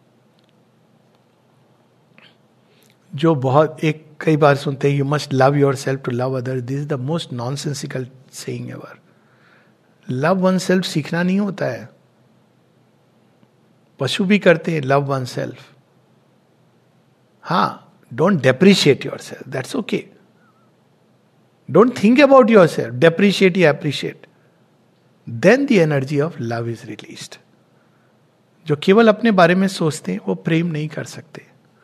जो बहुत कई बार सुनते हैं, you must love yourself to love other, this is the most nonsensical saying ever. Love oneself सीखना नहीं होता है, पशु भी करते हैं लव वन सेल्फ. हाँ, don't depreciate yourself, that's okay. Don't think about yourself, depreciate या appreciate. Then the energy of love is released. जो केवल अपने बारे में सोचते हैं वो प्रेम नहीं कर सकते.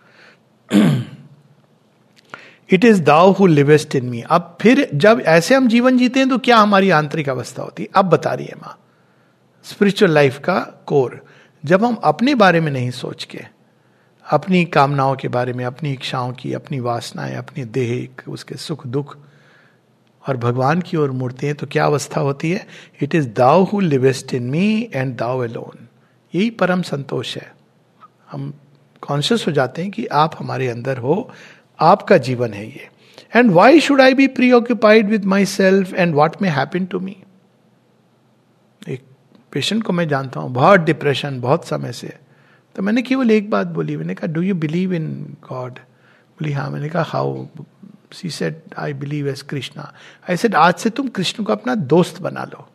It is thou who livest in me. अब फिर जब ऐसे हम जीवन जीते हैं तो क्या हमारी आंतरिक अवस्था होती है, अब बता रही है मां. स्पिरिचुअल लाइफ का कोर, जब हम अपने बारे में नहीं सोच के, अपनी कामनाओं के बारे में, अपनी इच्छाओं की, अपनी वासनाएं, अपनी देह, उसके सुख दुख, और भगवान की ओर मुड़ते हैं, तो क्या अवस्था होती है? It is thou who livest in me and thou alone. यही परम संतोष है. हम कॉन्शियस हो जाते हैं कि आप हमारे अंदर हो, आपका जीवन है ये. And why should I be preoccupied with myself and what may happen to me. एक पेशेंट को मैं जानता हूं, बहुत डिप्रेशन, बहुत समय से. तो मैंने केवल एक बात बोली, मैंने कहा do you believe in God? बोली हाँ. मैंने कहा how? She said I believe as Krishna. I said आज से तुम कृष्ण को अपना दोस्त बना लो.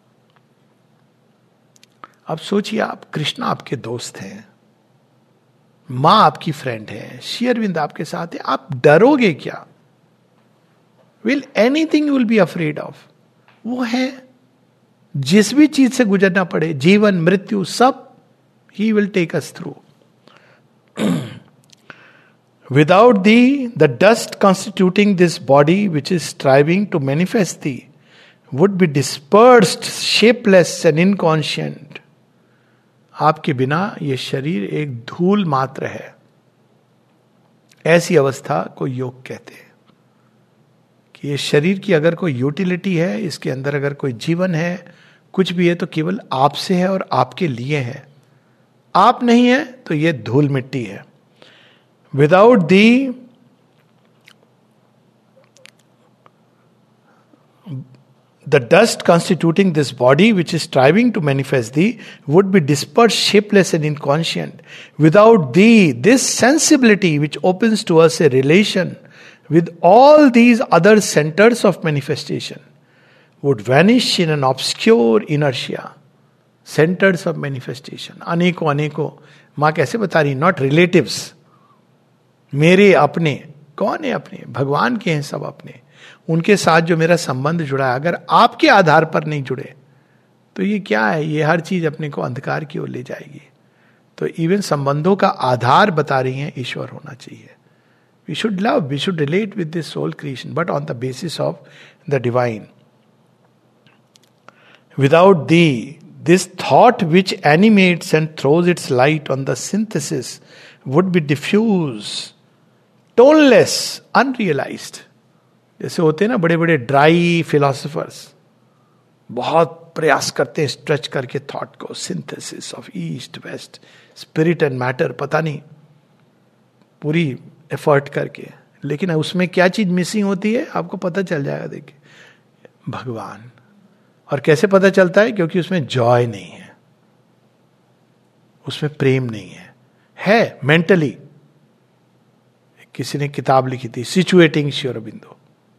अब सोचिए, आप कृष्णा आपके दोस्त हैं, मां आपकी फ्रेंड है, श्री अरविंद आपके साथ है, आप डरोगे क्या? Will anything you will be afraid of? वो है, जिस भी चीज से गुजरना पड़े, जीवन मृत्यु सब, he will take us through. Without thee, the dust constituting this body which is striving to manifest thee would be dispersed, shapeless and inconscient. आपके बिना ये शरीर एक धूल मात्र है. ऐसी अवस्था को योग कहते हैं कि ये शरीर की अगर कोई यूटिलिटी है, इसके अंदर अगर कोई जीवन है, कुछ भी है, तो केवल आपसे है और आपके लिए है. आप नहीं है तो ये धूल मिट्टी है. Without thee, the dust constituting this body which is striving to manifest thee would be dispersed, shapeless and inconscient. Without thee, this sensibility which opens to us a relation with all these other centers of manifestation would vanish in an obscure inertia. Centers of manifestation. अनेकों अनेकों. माँ कैसे बता रही? Not relatives. मेरे अपने. कौन है अपने? भगवान के हैं सब अपने. उनके साथ जो मेरा संबंध जुड़ा है, अगर आपके आधार पर नहीं जुड़े तो ये क्या है? ये हर चीज अपने को अंधकार की ओर ले जाएगी. तो इवन संबंधों का आधार बता रही हैं ईश्वर होना चाहिए. We should love, we should relate with this soul creation, but on the basis of the divine. Without thee, this thought which animates and throws its light on the synthesis would be diffuse, toneless, unrealized. जैसे होते हैं ना बड़े बड़े dry philosophers, बहुत प्रयास करते हैं स्ट्रेच करके थॉट को, synthesis of east west, spirit and matter, पता नहीं, पूरी एफर्ट करके. लेकिन उसमें क्या चीज मिसिंग होती है आपको पता चल जाएगा. देखिए, भगवान. और कैसे पता चलता है? क्योंकि उसमें जॉय नहीं है, उसमें प्रेम नहीं है मेंटली. किसी ने किताब लिखी थी, सिचुएटिंग श्री अरबिंदो.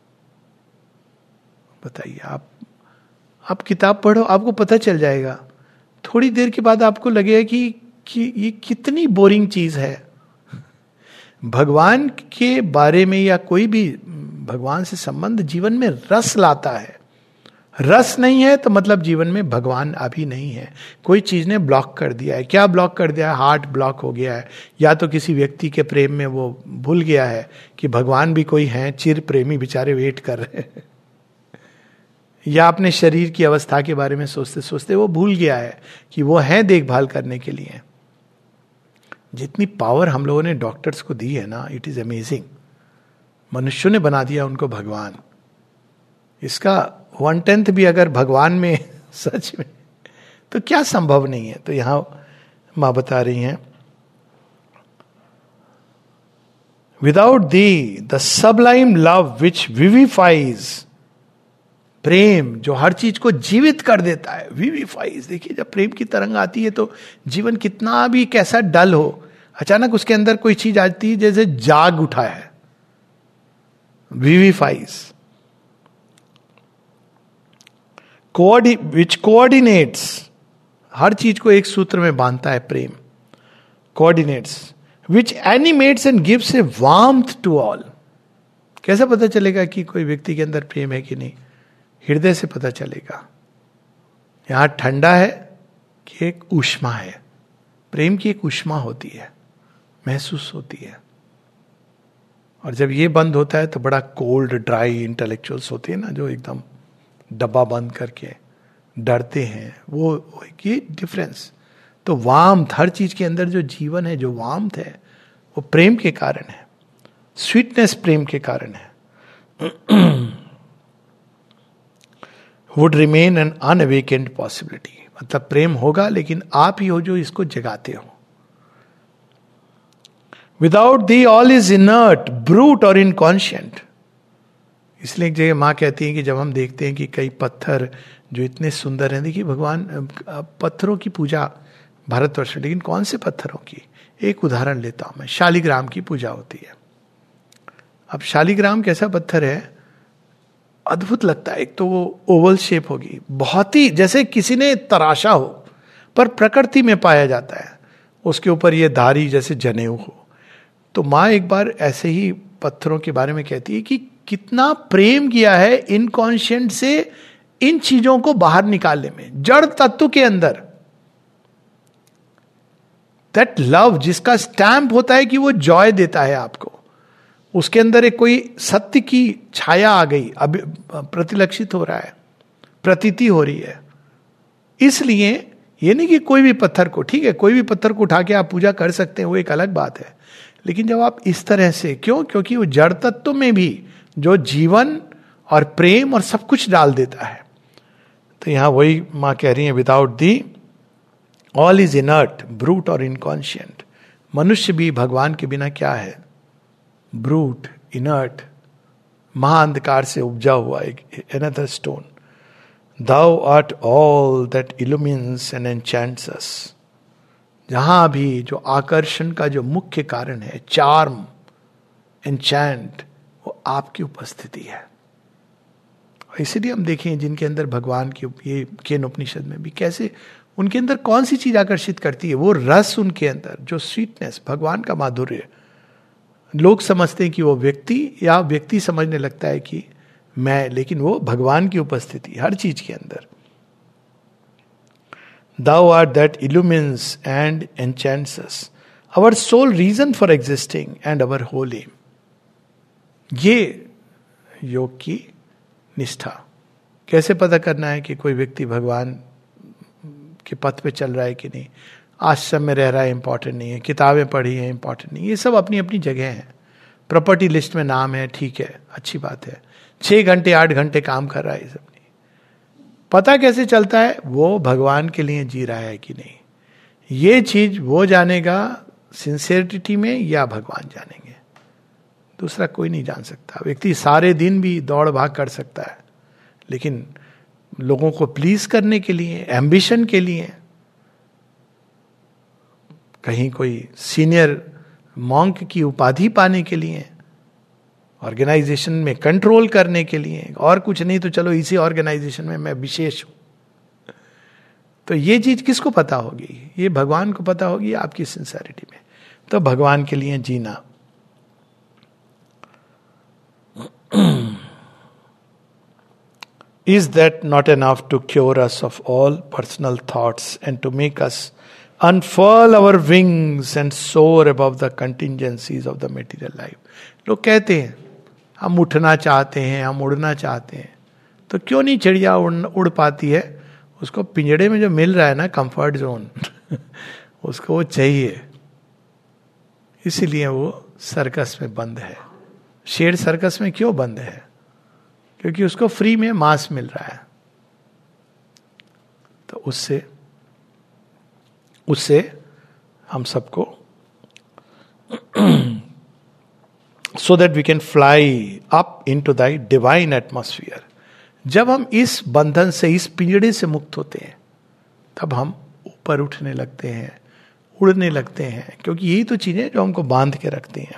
बताइए, आप किताब पढ़ो, आपको पता चल जाएगा. थोड़ी देर के बाद आपको लगेगा कि ये कितनी बोरिंग चीज है. भगवान के बारे में या कोई भी भगवान से संबंध जीवन में रस लाता है. रस नहीं है तो मतलब जीवन में भगवान अभी नहीं है. कोई चीज ने ब्लॉक कर दिया है. क्या ब्लॉक कर दिया है? हार्ट ब्लॉक हो गया है, या तो किसी व्यक्ति के प्रेम में वो भूल गया है कि भगवान भी कोई है, चिर प्रेमी बेचारे वेट कर रहे हैं, या अपने शरीर की अवस्था के बारे में सोचते सोचते वो भूल गया है कि वो है देखभाल करने के लिए. जितनी पावर हम लोगों ने डॉक्टर्स को दी है ना, इट इज अमेजिंग. मनुष्यों ने बना दिया उनको भगवान. इसका 1/10 भी अगर भगवान में सच में, तो क्या संभव नहीं है. तो यहां मां बता रही हैं, without thee the sublime love which vivifies, प्रेम जो हर चीज को जीवित कर देता है, विविफाइज. देखिए, जब प्रेम की तरंग आती है तो जीवन कितना भी कैसा डल हो, अचानक उसके अंदर कोई चीज आती है जैसे जाग उठा है. विविफाइज. विच कोऑर्डिनेट्स, हर चीज को एक सूत्र में बांधता है प्रेम, coordinates, which animates and gives a warmth to all. कैसे पता चलेगा कि कोई व्यक्ति के अंदर प्रेम है कि नहीं? हृदय से पता चलेगा। यहां ठंडा है कि एक ऊष्मा है। प्रेम की एक ऊष्मा होती है, महसूस होती है। और जब ये बंद होता है तो बड़ा कोल्ड ड्राई इंटेलेक्चुअल्स होते हैं ना, जो एकदम डब्बा बंद करके डरते हैं, वो ये डिफरेंस। तो वार्मथ, हर चीज के अंदर जो जीवन है, जो वार्मथ है, वो प्रेम के कारण है। स्वीटनेस प्रेम के कारण है। Would remain an unawakened possibility, मतलब प्रेम होगा लेकिन आप ही हो जो इसको जगाते हो। Without thee all is inert, brute और इनकॉन्शियंट। इसलिए एक जगह मां कहती है कि जब हम देखते हैं कि कई पत्थर जो इतने सुंदर हैं, देखिए भगवान पत्थरों की पूजा भारतवर्ष में, लेकिन कौन से पत्थरों की? एक उदाहरण लेता हूं मैं, शालिग्राम की पूजा होती है। अब शालिग्राम कैसा पत्थर है, अद्भुत लगता है। एक तो वो ओवल शेप होगी, बहुत ही जैसे किसी ने तराशा हो, पर प्रकृति में पाया जाता है। उसके ऊपर ये धारी जैसे जनेऊ हो। तो माँ एक बार ऐसे ही पत्थरों के बारे में कहती है कि कितना प्रेम किया है इनकॉन्शियंट से इन चीजों को बाहर निकालने में, जड़ तत्व के अंदर। दैट लव जिसका स्टैंप होता है कि वो जॉय देता है आपको, उसके अंदर एक कोई सत्य की छाया आ गई, अब प्रतिलक्षित हो रहा है, प्रतीति हो रही है। इसलिए ये नहीं कि कोई भी पत्थर को, ठीक है कोई भी पत्थर को उठा के आप पूजा कर सकते हैं, वो एक अलग बात है। लेकिन जब आप इस तरह से, क्यों? क्योंकि वो जड़ तत्व में भी जो जीवन और प्रेम और सब कुछ डाल देता है। तो यहां वही मां कह रही है, without thee all is inert, brute और इनकॉन्शियंट। मनुष्य भी भगवान के बिना क्या है? ब्रूट, इनर्ट, महाअंधकार से उपजा हुआ एक another stone. Thou art all that illumines and enchants us। जहां भी जो आकर्षण का जो मुख्य कारण है, चार्म, एनचैंट, वो आपकी उपस्थिति है। और इसीलिए हम देखें जिनके अंदर भगवान की, ये केन उपनिषद में भी कैसे उनके अंदर कौन सी चीज आकर्षित करती है? वो रस उनके अंदर, जो स्वीटनेस, भगवान का माधुर्य। लोग समझते हैं कि वो व्यक्ति, या व्यक्ति समझने लगता है कि मैं, लेकिन वो भगवान की उपस्थिति हर चीज के अंदर। Thou art that illumines and enchants us, our sole reason for existing and our whole aim। ये योग की निष्ठा। कैसे पता करना है कि कोई व्यक्ति भगवान के पथ पे चल रहा है कि नहीं? आश्रम में रह रहा है इंपॉर्टेंट नहीं है, किताबें पढ़ी है इंपॉर्टेंट नहीं, ये सब अपनी अपनी जगह है। प्रॉपर्टी लिस्ट में नाम है, ठीक है, अच्छी बात है। 6 घंटे 8 घंटे काम कर रहा है, ये सब नहीं। पता कैसे चलता है वो भगवान के लिए जी रहा है कि नहीं? ये चीज वो जानेगा सिंसियरिटी में, या भगवान जानेंगे। दूसरा कोई नहीं जान सकता। व्यक्ति सारे दिन भी दौड़ भाग कर सकता है, लेकिन लोगों को प्लीज करने के लिए, एम्बिशन के लिए, कहीं कोई सीनियर मॉन्क की उपाधि पाने के लिए, ऑर्गेनाइजेशन में कंट्रोल करने के लिए, और कुछ नहीं तो चलो इसी ऑर्गेनाइजेशन में मैं विशेष हूं। तो ये चीज किसको पता होगी? ये भगवान को पता होगी, आपकी सिंसियरिटी में। तो भगवान के लिए जीना। Is that not enough to cure us of all personal thoughts and to make us unfurl our wings and soar above the contingencies of the material life? लोग कहते हैं हम उठना चाहते हैं, हम उड़ना चाहते हैं, तो क्यों नहीं चिड़िया उड़ पाती है? उसको पिंजड़े में जो मिल रहा है ना, कंफर्ट जोन उसको वो चाहिए। इसीलिए वो सर्कस में बंद है। शेर सर्कस में क्यों बंद है? क्योंकि उसको फ्री में मांस मिल रहा है। तो उससे हम सबको so that we can fly up into thy divine atmosphere। जब हम इस बंधन से, इस पिंजड़े से मुक्त होते हैं, तब हम ऊपर उठने लगते हैं, उड़ने लगते हैं, क्योंकि यही तो चीजें जो हमको बांध के रखती हैं।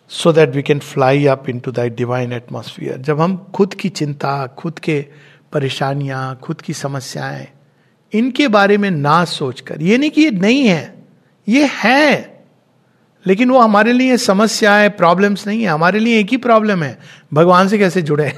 so that we can fly up into thy divine atmosphere. जब हम खुद की चिंता, खुद के परेशानियां, खुद की समस्याएं, इनके बारे में ना सोचकर, ये नहीं कि ये नहीं है, ये है, लेकिन वो हमारे लिए समस्याएं, प्रॉब्लम्स नहीं है. हमारे लिए एक ही प्रॉब्लम है, भगवान से कैसे जुड़े.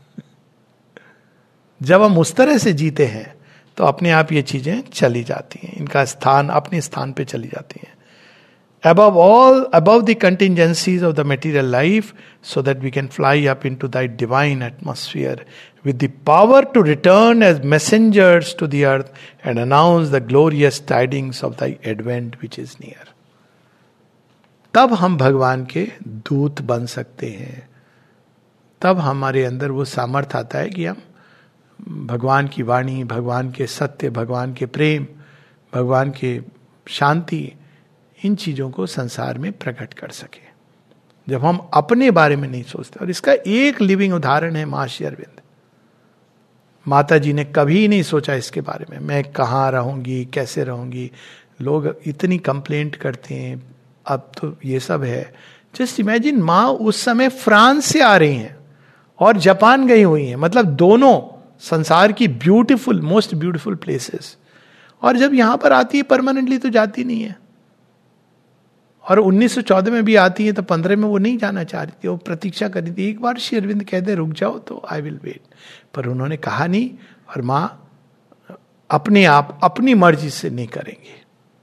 जब हम उस तरह से जीते हैं तो अपने आप ये चीजें चली जाती हैं, इनका स्थान अपने स्थान पे चली जाती हैं. Above all, above the contingencies of the material life, so that we can fly up into thy divine atmosphere with the power to return as messengers to the earth and announce the glorious tidings of thy advent which is near. तब हम भगवान के दूत बन सकते हैं. तब हमारे अंदर वो सामर्थ्य आता है कि हम भगवान की वाणी, भगवान के सत्य, भगवान के प्रेम, भगवान के शांति, इन चीजों को संसार में प्रकट कर सके. जब हम अपने बारे में नहीं सोचते. और इसका एक लिविंग उदाहरण है मां श्री अरविंद. माता जी ने कभी नहीं सोचा इसके बारे में, मैं कहाँ रहूंगी, कैसे रहूंगी. लोग इतनी कंप्लेंट करते हैं, अब तो ये सब है. जस्ट इमेजिन, माँ उस समय फ्रांस से आ रही हैं और जापान गई हुई हैं, मतलब दोनों संसार की ब्यूटीफुल, मोस्ट ब्यूटीफुल प्लेसेस. और जब यहां पर आती है परमानेंटली तो जाती नहीं है. और 1914 में भी आती है तो 15 में वो नहीं जाना चाह रही थी, वो प्रतीक्षा कर रही थी. एक बार श्री अरविंद कहते रुक जाओ तो आई विल वेट, पर उन्होंने कहा नहीं. और मां अपने आप अपनी मर्जी से नहीं करेंगे.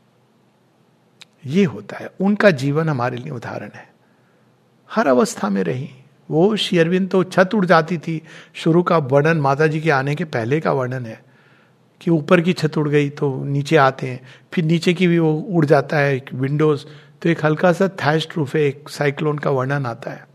ये होता है. उनका जीवन हमारे लिए उदाहरण है. हर अवस्था में रही वो. श्री अरविंद तो छत उड़ जाती थी. शुरू का वर्णन माता जी के आने के पहले का वर्णन है कि ऊपर की छत उड़ गई तो नीचे आते हैं, फिर नीचे की भी वो उड़ जाता है, विंडोज. तो एक हल्का सा थैश्ड रूफ है, एक साइक्लोन का वर्णन आता है.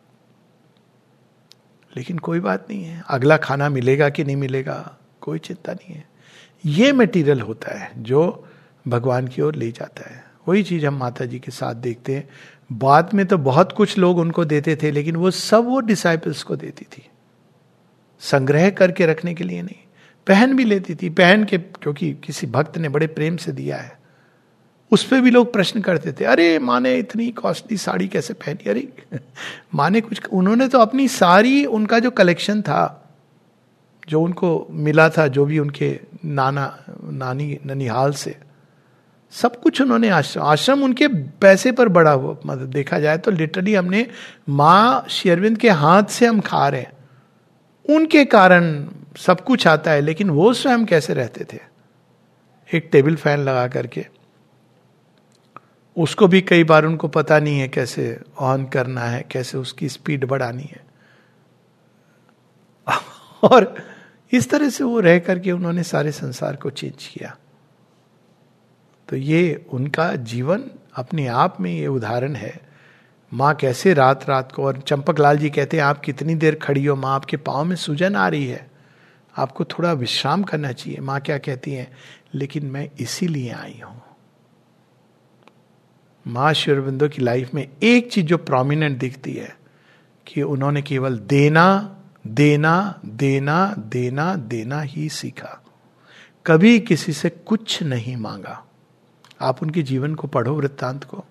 लेकिन कोई बात नहीं है, अगला खाना मिलेगा कि नहीं मिलेगा कोई चिंता नहीं है. ये मटेरियल होता है जो भगवान की ओर ले जाता है. वही चीज हम माता जी के साथ देखते हैं. बाद में तो बहुत कुछ लोग उनको देते थे, लेकिन वो सब वो डिसाइपल्स को देती थी, संग्रह करके रखने के लिए नहीं. पहन भी लेती थी, पहन के, क्योंकि किसी भक्त ने बड़े प्रेम से दिया है. उस पर भी लोग प्रश्न करते थे, अरे माँ ने इतनी कॉस्टली साड़ी कैसे पहनी. अरे माँ ने कुछ, उन्होंने तो अपनी सारी, उनका जो कलेक्शन था, जो उनको मिला था, जो भी उनके नाना नानी ननिहाल से, सब कुछ उन्होंने आश्रम उनके पैसे पर बड़ा हुआ. मतलब देखा जाए तो लिटरली हमने माँ श्री अरविंद के हाथ से हम खा रहे हैं, उनके कारण सब कुछ आता है. लेकिन वो स्वयं कैसे रहते थे, एक टेबल फैन लगा करके, उसको भी कई बार उनको पता नहीं है कैसे ऑन करना है, कैसे उसकी स्पीड बढ़ानी है. और इस तरह से वो रह करके उन्होंने सारे संसार को चेंज किया. तो ये उनका जीवन अपने आप में ये उदाहरण है. माँ कैसे रात रात को, और चंपक लाल जी कहते हैं आप कितनी देर खड़ी हो माँ, आपके पाँव में सूजन आ रही है, आपको थोड़ा विश्राम करना चाहिए. माँ क्या कहती हैं, लेकिन मैं इसीलिए आई हूं. माँ श्री अरविंदो की लाइफ में एक चीज जो प्रोमिनेंट दिखती है कि उन्होंने केवल देना देना देना देना देना ही सीखा. कभी किसी से कुछ नहीं मांगा. आप उनके जीवन को पढ़ो, वृत्तांत को.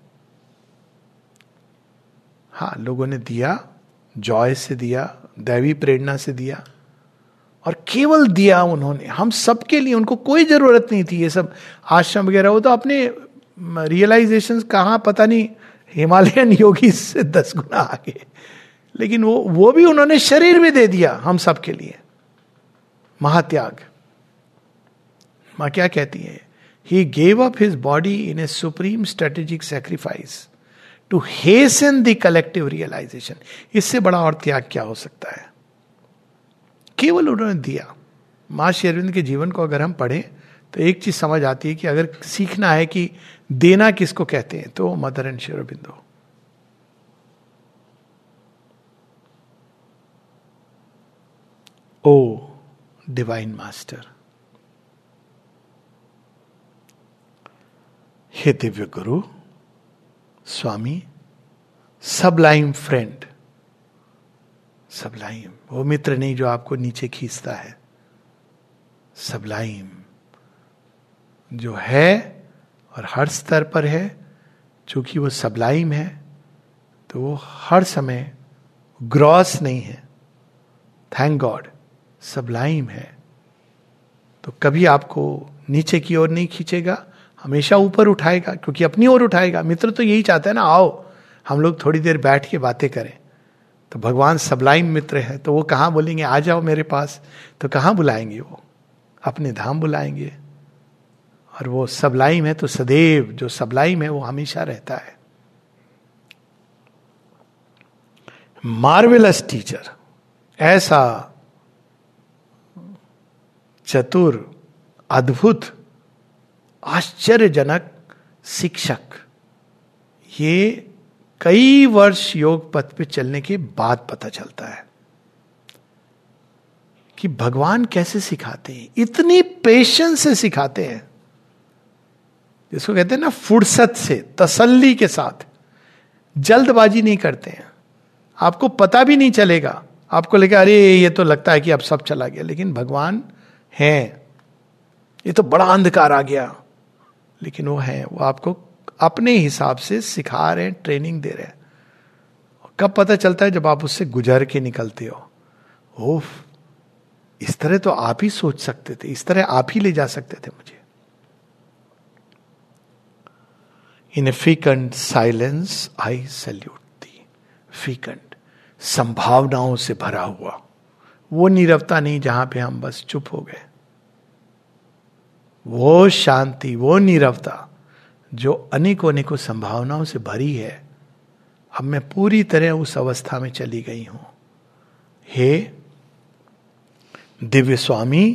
हाँ, लोगों ने दिया, जॉय से दिया, दैवी प्रेरणा से दिया, और केवल दिया उन्होंने हम सबके लिए. उनको कोई जरूरत नहीं थी ये सब आश्रम वगैरह. वो तो अपने रियलाइजेशन कहाँ पता नहीं हिमालयन योगी से 10 गुना आगे. लेकिन वो भी उन्होंने शरीर में दे दिया हम सब के लिए. महात्याग. माँ क्या कहती है, he gave up his body in a supreme strategic sacrifice to hasten the collective realisation. इससे बड़ा और त्याग क्या हो सकता है. केवल उन्होंने दिया. माँ श्री अरविंद के जीवन को अगर हम पढ़ें तो एक चीज समझ आती है कि अगर सीखना है कि देना किसको कहते हैं तो mother and Shri Aurobindo. O divine master, हे दिव्य गुरु, स्वामी, सबलाइम फ्रेंड. सबलाइम, वो मित्र नहीं जो आपको नीचे खींचता है. सबलाइम जो है और हर स्तर पर है, चूंकि वो सबलाइम है तो वो हर समय ग्रॉस नहीं है, थैंक गॉड, सबलाइम है। तो कभी आपको नीचे की ओर नहीं खींचेगा, हमेशा ऊपर उठाएगा, क्योंकि अपनी ओर उठाएगा। मित्र तो यही चाहता है ना, आओ हम लोग थोड़ी देर बैठ के बातें करें। तो भगवान सबलाइम मित्र है, तो वो कहाँ बोलेंगे आ जाओ मेरे पास, तो कहाँ बुलाएंगे, वो अपने धाम बुलाएंगे। और वो सबलाइम है, तो सदैव जो सबलाइम है वो हमेशा रहता है। मार्वेलस टीचर, ऐसा चतुर, अद्भुत, आश्चर्यजनक शिक्षक, ये कई वर्ष योग पथ पे चलने के बाद पता चलता है कि भगवान कैसे सिखाते हैं, इतनी पेशेंस से सिखाते हैं, जिसको कहते हैं ना फुर्सत से, तसल्ली के साथ, जल्दबाजी नहीं करते हैं। आपको पता भी नहीं चलेगा, आपको लगेगा अरे ये तो लगता है कि अब सब चला गया, लेकिन भगवान हैं। ये तो बड़ा अंधकार आ गया, लेकिन वो है, वो आपको अपने हिसाब से सिखा रहे हैं, ट्रेनिंग दे रहे हैं। कब पता चलता है? जब आप उससे गुजर के निकलते हो। ओफ, इस तरह तो आप ही सोच सकते थे, इस तरह आप ही ले जा सकते थे मुझे। इन ए फीकंड साइलेंस आई सैल्यूट दी। फीकंड, संभावनाओं से भरा हुआ, वो नीरवता नहीं जहां पे हम बस चुप हो गए, वो शांति, वो नीरवता जो अनेकों अनेकों संभावनाओं से भरी है। अब मैं पूरी तरह उस अवस्था में चली गई हूं। हे दिव्य स्वामी,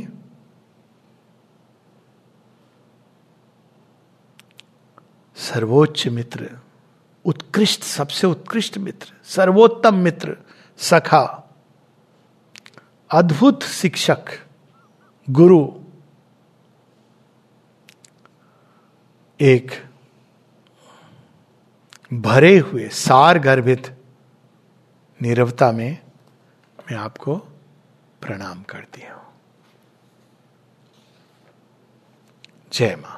सर्वोच्च मित्र, उत्कृष्ट, सबसे उत्कृष्ट मित्र, सर्वोत्तम मित्र, सखा, अद्भुत शिक्षक, गुरु, एक भरे हुए सार गर्भित नीरवता में मैं आपको प्रणाम करती हूं। जय मां।